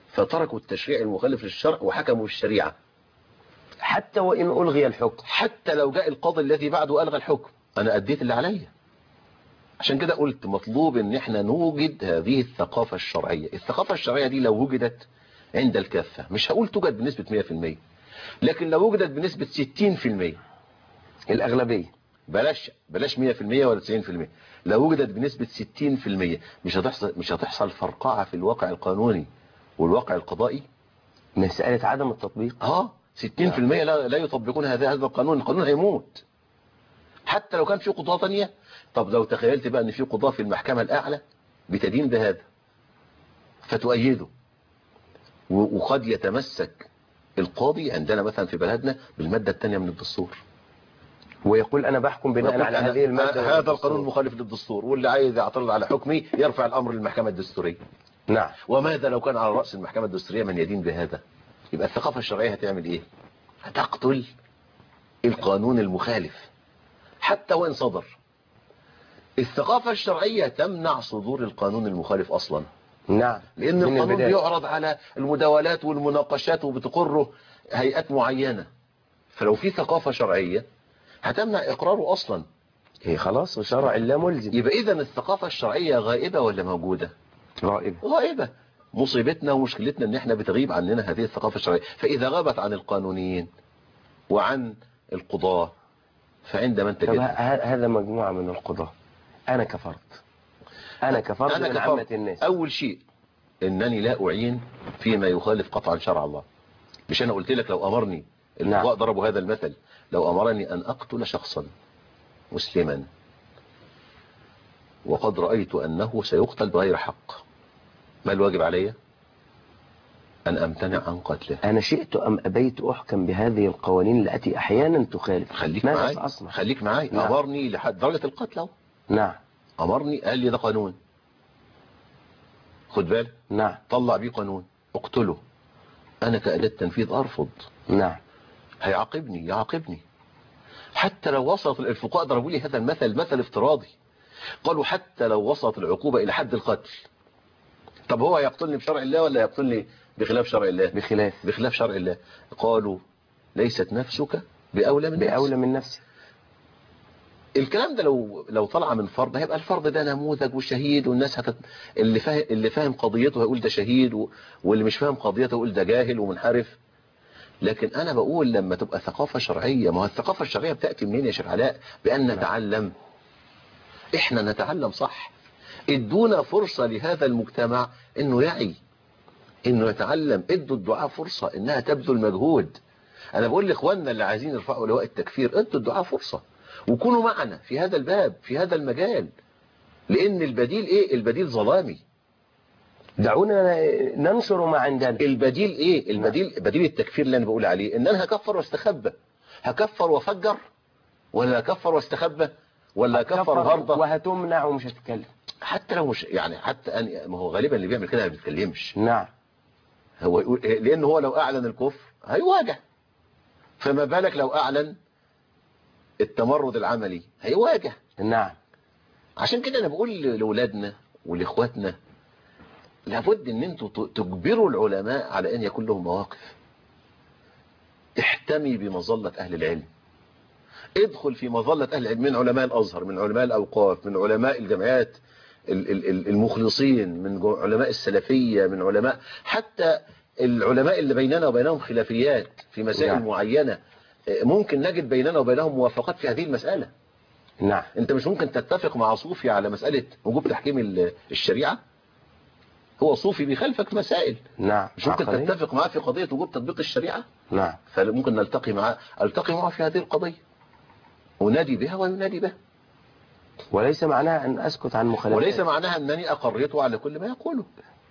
فتركوا التشريع المخالف للشرع وحكموا بالشريعة، حتى وإن ألغي الحكم، حتى لو جاء القاضي الذي بعده ألغى الحكم، أنا أديت اللي عليا. عشان كده قلت مطلوب ان احنا نوجد هذه الثقافة الشرعية. الثقافة الشرعية دي لو وجدت عند الكافة، مش هقول توجد بنسبة 100%، لكن لو وجدت بنسبة 60%، الأغلبية، بلاش 100% ولا 90%، لو وجدت بنسبة 60% مش هتحصل فرقعة في الواقع القانوني والواقع القضائي. مسألة عدم التطبيق 60% لا يطبقون هذا القانون هيموت، حتى لو كان في قضاة تانية. طب لو تخيلت بقى ان في قضاة في المحكمة الأعلى بتدين بهذا فتؤيده، وقد يتمسك القاضي عندنا مثلا في بلدنا بالمادة الثانية من الدستور ويقول أنا بحكم بناء على هذه المادة، هذا القانون مخالف للدستور، واللي عايز يعترض على حكمي يرفع الأمر للمحكمة الدستورية. نعم. وماذا لو كان على رأس المحكمة الدستورية من يدين بهذا؟ يبقى الثقافة الشرعية هتعمل ايه؟ هتقتل القانون المخالف حتى وإن صدر. الثقافة الشرعية تمنع صدور القانون المخالف أصلا. نعم. لأن القانون بيعرض على المداولات والمناقشات وبتقره هيئات معينة، فلو في ثقافة شرعية هتمنع إقراره أصلا. هي خلاص وشرع الله ملزم. يبقى إذن الثقافة الشرعية غائبة ولا موجودة؟ غائبة. مصيبتنا ومشكلتنا ان احنا بتغيب عننا هذه الثقافة الشرعية. فإذا غابت عن القانونيين وعن القضاة فعندما انت جد هذا مجموعة من القضاة، أنا كفرت من عامة الناس. أول شيء إنني لا أعين فيما يخالف قطعا شرع الله. مش أنا قلت لك لو أمرني القضاء ضربوا هذا المثل، لو أمرني أن أقتل شخصا مسلما وقد رأيت أنه سيقتل بغير حق، ما الواجب علي؟ أن أمتنع عن قتله. أنا شئت أم أبيت أحكم بهذه القوانين التي أحيانا تخالف. خليك معي. نعم. أمرني لحد درجة القتل. نعم. أمرني قال لي ده قانون، خد بالك. نعم. طلع بيه قانون اقتله، أنا كأداة تنفيذ أرفض. نعم. يعاقبني. حتى لو وصلت الفقهاء ضربوا لي هذا المثل، مثل افتراضي، قالوا حتى لو وصلت العقوبة إلى حد القتل، طب هو يقتلني بشرع الله ولا يقتلني بخلاف شرع الله؟ بخلاف شرع الله. قالوا ليست نفسك بأولى من نفسك. الكلام ده لو طلع من فرد هيبقى الفرد ده نموذج وشهيد، والناس اللي فاهم قضيته هيقول ده شهيد، واللي مش فاهم قضيته هيقول ده جاهل ومنحرف. لكن انا بقول لما تبقى ثقافة شرعية، ما هو الثقافة الشرعية بتأتي منين يا شيخ علاء؟ بأن نتعلم، احنا نتعلم صح. ادونا فرصة لهذا المجتمع انه يعي، انه يتعلم. ادوا الدعاء فرصة انها تبذل مجهود. انا بقول لاخواننا اللي عايزين يرفعوا لواء التكفير، ادوا الدعاء فرصة وكونوا معنا في هذا الباب، في هذا المجال، لان البديل ايه؟ البديل ظلامي. دعونا ننشر ما عندنا. البديل ايه؟ بديل التكفير اللي انا بقول عليه ان انا هكفر واستخبى، هكفر وافجر، ولا هكفر واستخبى، ولا هكفر وهرضى وهتمنع ومش هتتكلم. حتى لو مش يعني ما هو غالبا اللي بيعمل كده ما بيتكلمش. نعم. هو يقول لان هو لو اعلن الكفر هيواجه، فما بالك لو اعلن التمرد العملي هيواجه. نعم. عشان كده انا بقول لاولادنا ولاخواتنا لابد ان انتوا تجبروا العلماء على ان يكون لهم مواقف. احتمي بمظلة اهل العلم، ادخل في مظلة اهل العلم، من علماء الازهر، من علماء الاوقاف، من علماء الجامعات المخلصين، من علماء السلفية، من علماء حتى العلماء اللي بيننا وبينهم خلافيات في مسائل معينة، ممكن نجد بيننا وبينهم موافقات في هذه المسألة. نعم. انت مش ممكن تتفق مع صوفي على مسألة وجوب تحكيم الشريعة، هو صوفي بيخالفك في مسائل. نعم. مش ممكن تتفق معاه في قضية وجوب تطبيق الشريعة. نعم. فممكن التقي معه في هذه القضية ونادي بها وينادي بها، وليس معناها ان اسكت عن مخالفات، وليس معناها انني اقريته على كل ما يقوله.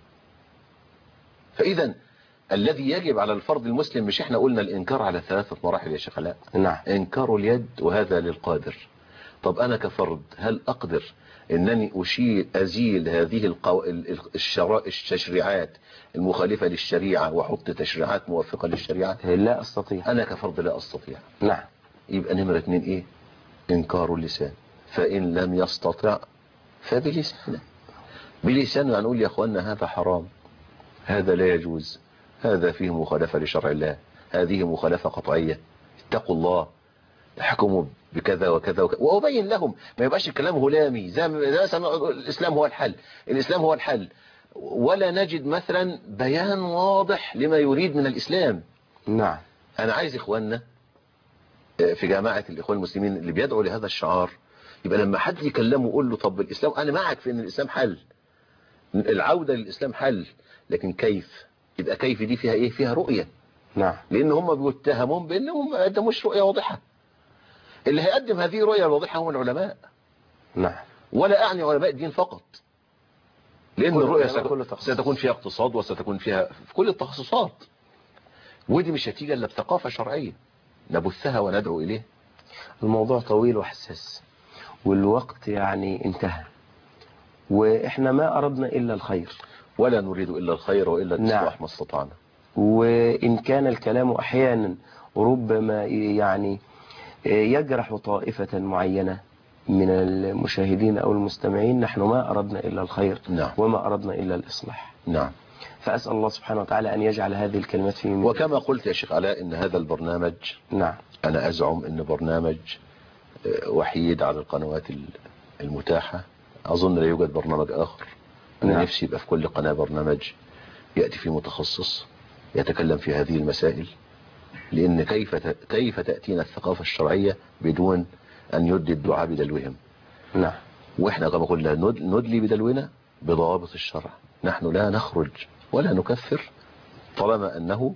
فاذا الذي يجب على الفرد المسلم، مش احنا قلنا الانكار على 3 مراحل يا شيخ علاء؟ نعم. انكار اليد، وهذا للقادر. طب انا كفرد هل اقدر انني ازيل هذه التشريعات المخالفة للشريعة واحط تشريعات موافقة للشريعة؟ لا استطيع. انا كفرد لا استطيع. نعم. يبقى نمرة 2 ايه؟ انكار اللسان. فان لم يستطع فبلسانه. بلسانه يعني نقول يا اخوانا هذا حرام، هذا لا يجوز، هذا فيه مخالفة لشرع الله، هذه مخالفة قطعية، اتقوا الله، احكموا بكذا وكذا وكذا، وأبين لهم، ما يبقاش الكلام هلامي زي الإسلام هو الحل، الإسلام هو الحل، ولا نجد مثلا بيان واضح لما يريد من الإسلام. نعم. أنا عايز إخواننا في جماعة الإخوان المسلمين اللي بيدعوا لهذا الشعار، يبقى لما حد يكلمه يقول له طب الإسلام، أنا معك في أن الإسلام حل، العودة للإسلام حل، لكن كيف؟ يبقى كيف دي فيها إيه؟ فيها رؤية. نعم. لأن هم بيتهمون بأنهم ما قدموش رؤية واضحة. اللي هيقدم هذه الرؤية الواضحة هم العلماء. نعم. ولا أعني علماء الدين فقط، لأن الرؤية ستكون فيها اقتصاد وستكون فيها في كل التخصصات، ودي مش هتيجي إلا بثقافة شرعية نبثها وندعو إليه. الموضوع طويل وحساس والوقت يعني انتهى، وإحنا ما أردنا إلا الخير ولا نريد إلا الخير وإلا الإصلاح. نعم. ما استطعنا. وإن كان الكلام أحيانا ربما يعني يجرح طائفة معينة من المشاهدين أو المستمعين، نحن ما أردنا إلا الخير. نعم. وما أردنا إلا الإصلاح. نعم. فأسأل الله سبحانه وتعالى أن يجعل هذه الكلمات في ميزان. وكما قلت يا شيخ علاء إن هذا البرنامج، نعم، أنا أزعم إن برنامج وحيد على القنوات المتاحة، أظن لا يوجد برنامج آخر. أنا نعم. نفسي يبقى في كل قناة برنامج يأتي فيه متخصص يتكلم في هذه المسائل، لأن كيف تأتينا الثقافة الشرعية بدون أن يدي الدعاء بدلوهم. نعم. وإحنا كما قلنا ندلي بدلونا بضوابط الشرع، نحن لا نخرج ولا نكفر طالما أنه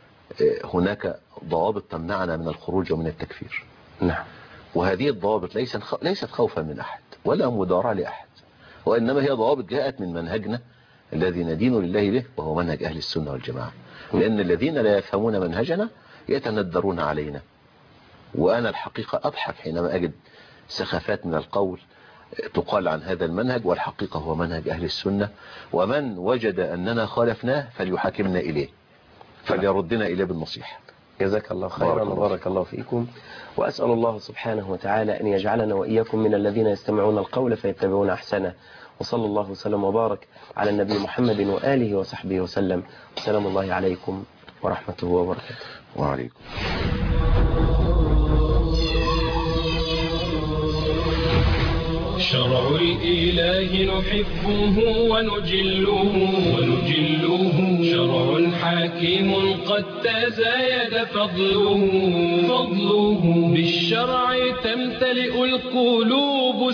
هناك ضوابط تمنعنا من الخروج ومن التكفير. نعم. وهذه الضوابط ليست خوفا من أحد ولا مدارة لأحد، وإنما هي ضوابط جاءت من منهجنا الذي ندين لله به، وهو منهج أهل السنة والجماعة. لأن الذين لا يفهمون منهجنا يتندرون علينا، وأنا الحقيقة أضحك حينما أجد سخافات من القول تقال عن هذا المنهج، والحقيقة هو منهج أهل السنة، ومن وجد أننا خالفناه فليحاكمنا إليه، فليردنا إليه بالنصيحة. جزاك الله خيرا وبارك الله فيكم، وأسأل الله سبحانه وتعالى أن يجعلنا وإياكم من الذين يستمعون القول فيتبعون أحسنه. وصلى الله وسلم وبارك على النبي محمد وآله وصحبه وسلم. سلام الله عليكم ورحمته وبركاته. وعليكم. شرع الإله نحبه ونجله شرع حكيم قد تزايد فضله بالشرع تمتلئ القلوب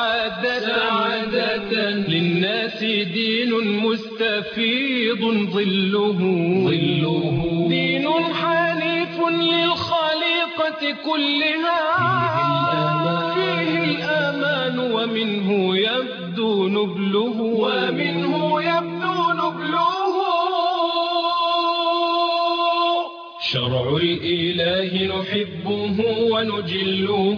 سعادة للناس دين مستفيض ظله دين حنيف للخليقة كلها فيه الأمان ومنه يبدو نبله شرع الإله نحبه ونجله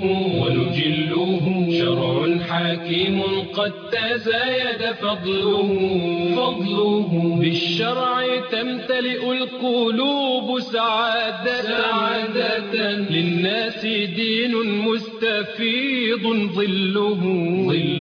شرع حكيم قد تزايد فضله بالشرع تمتلئ القلوب سعادة للناس دين مستفيض ظله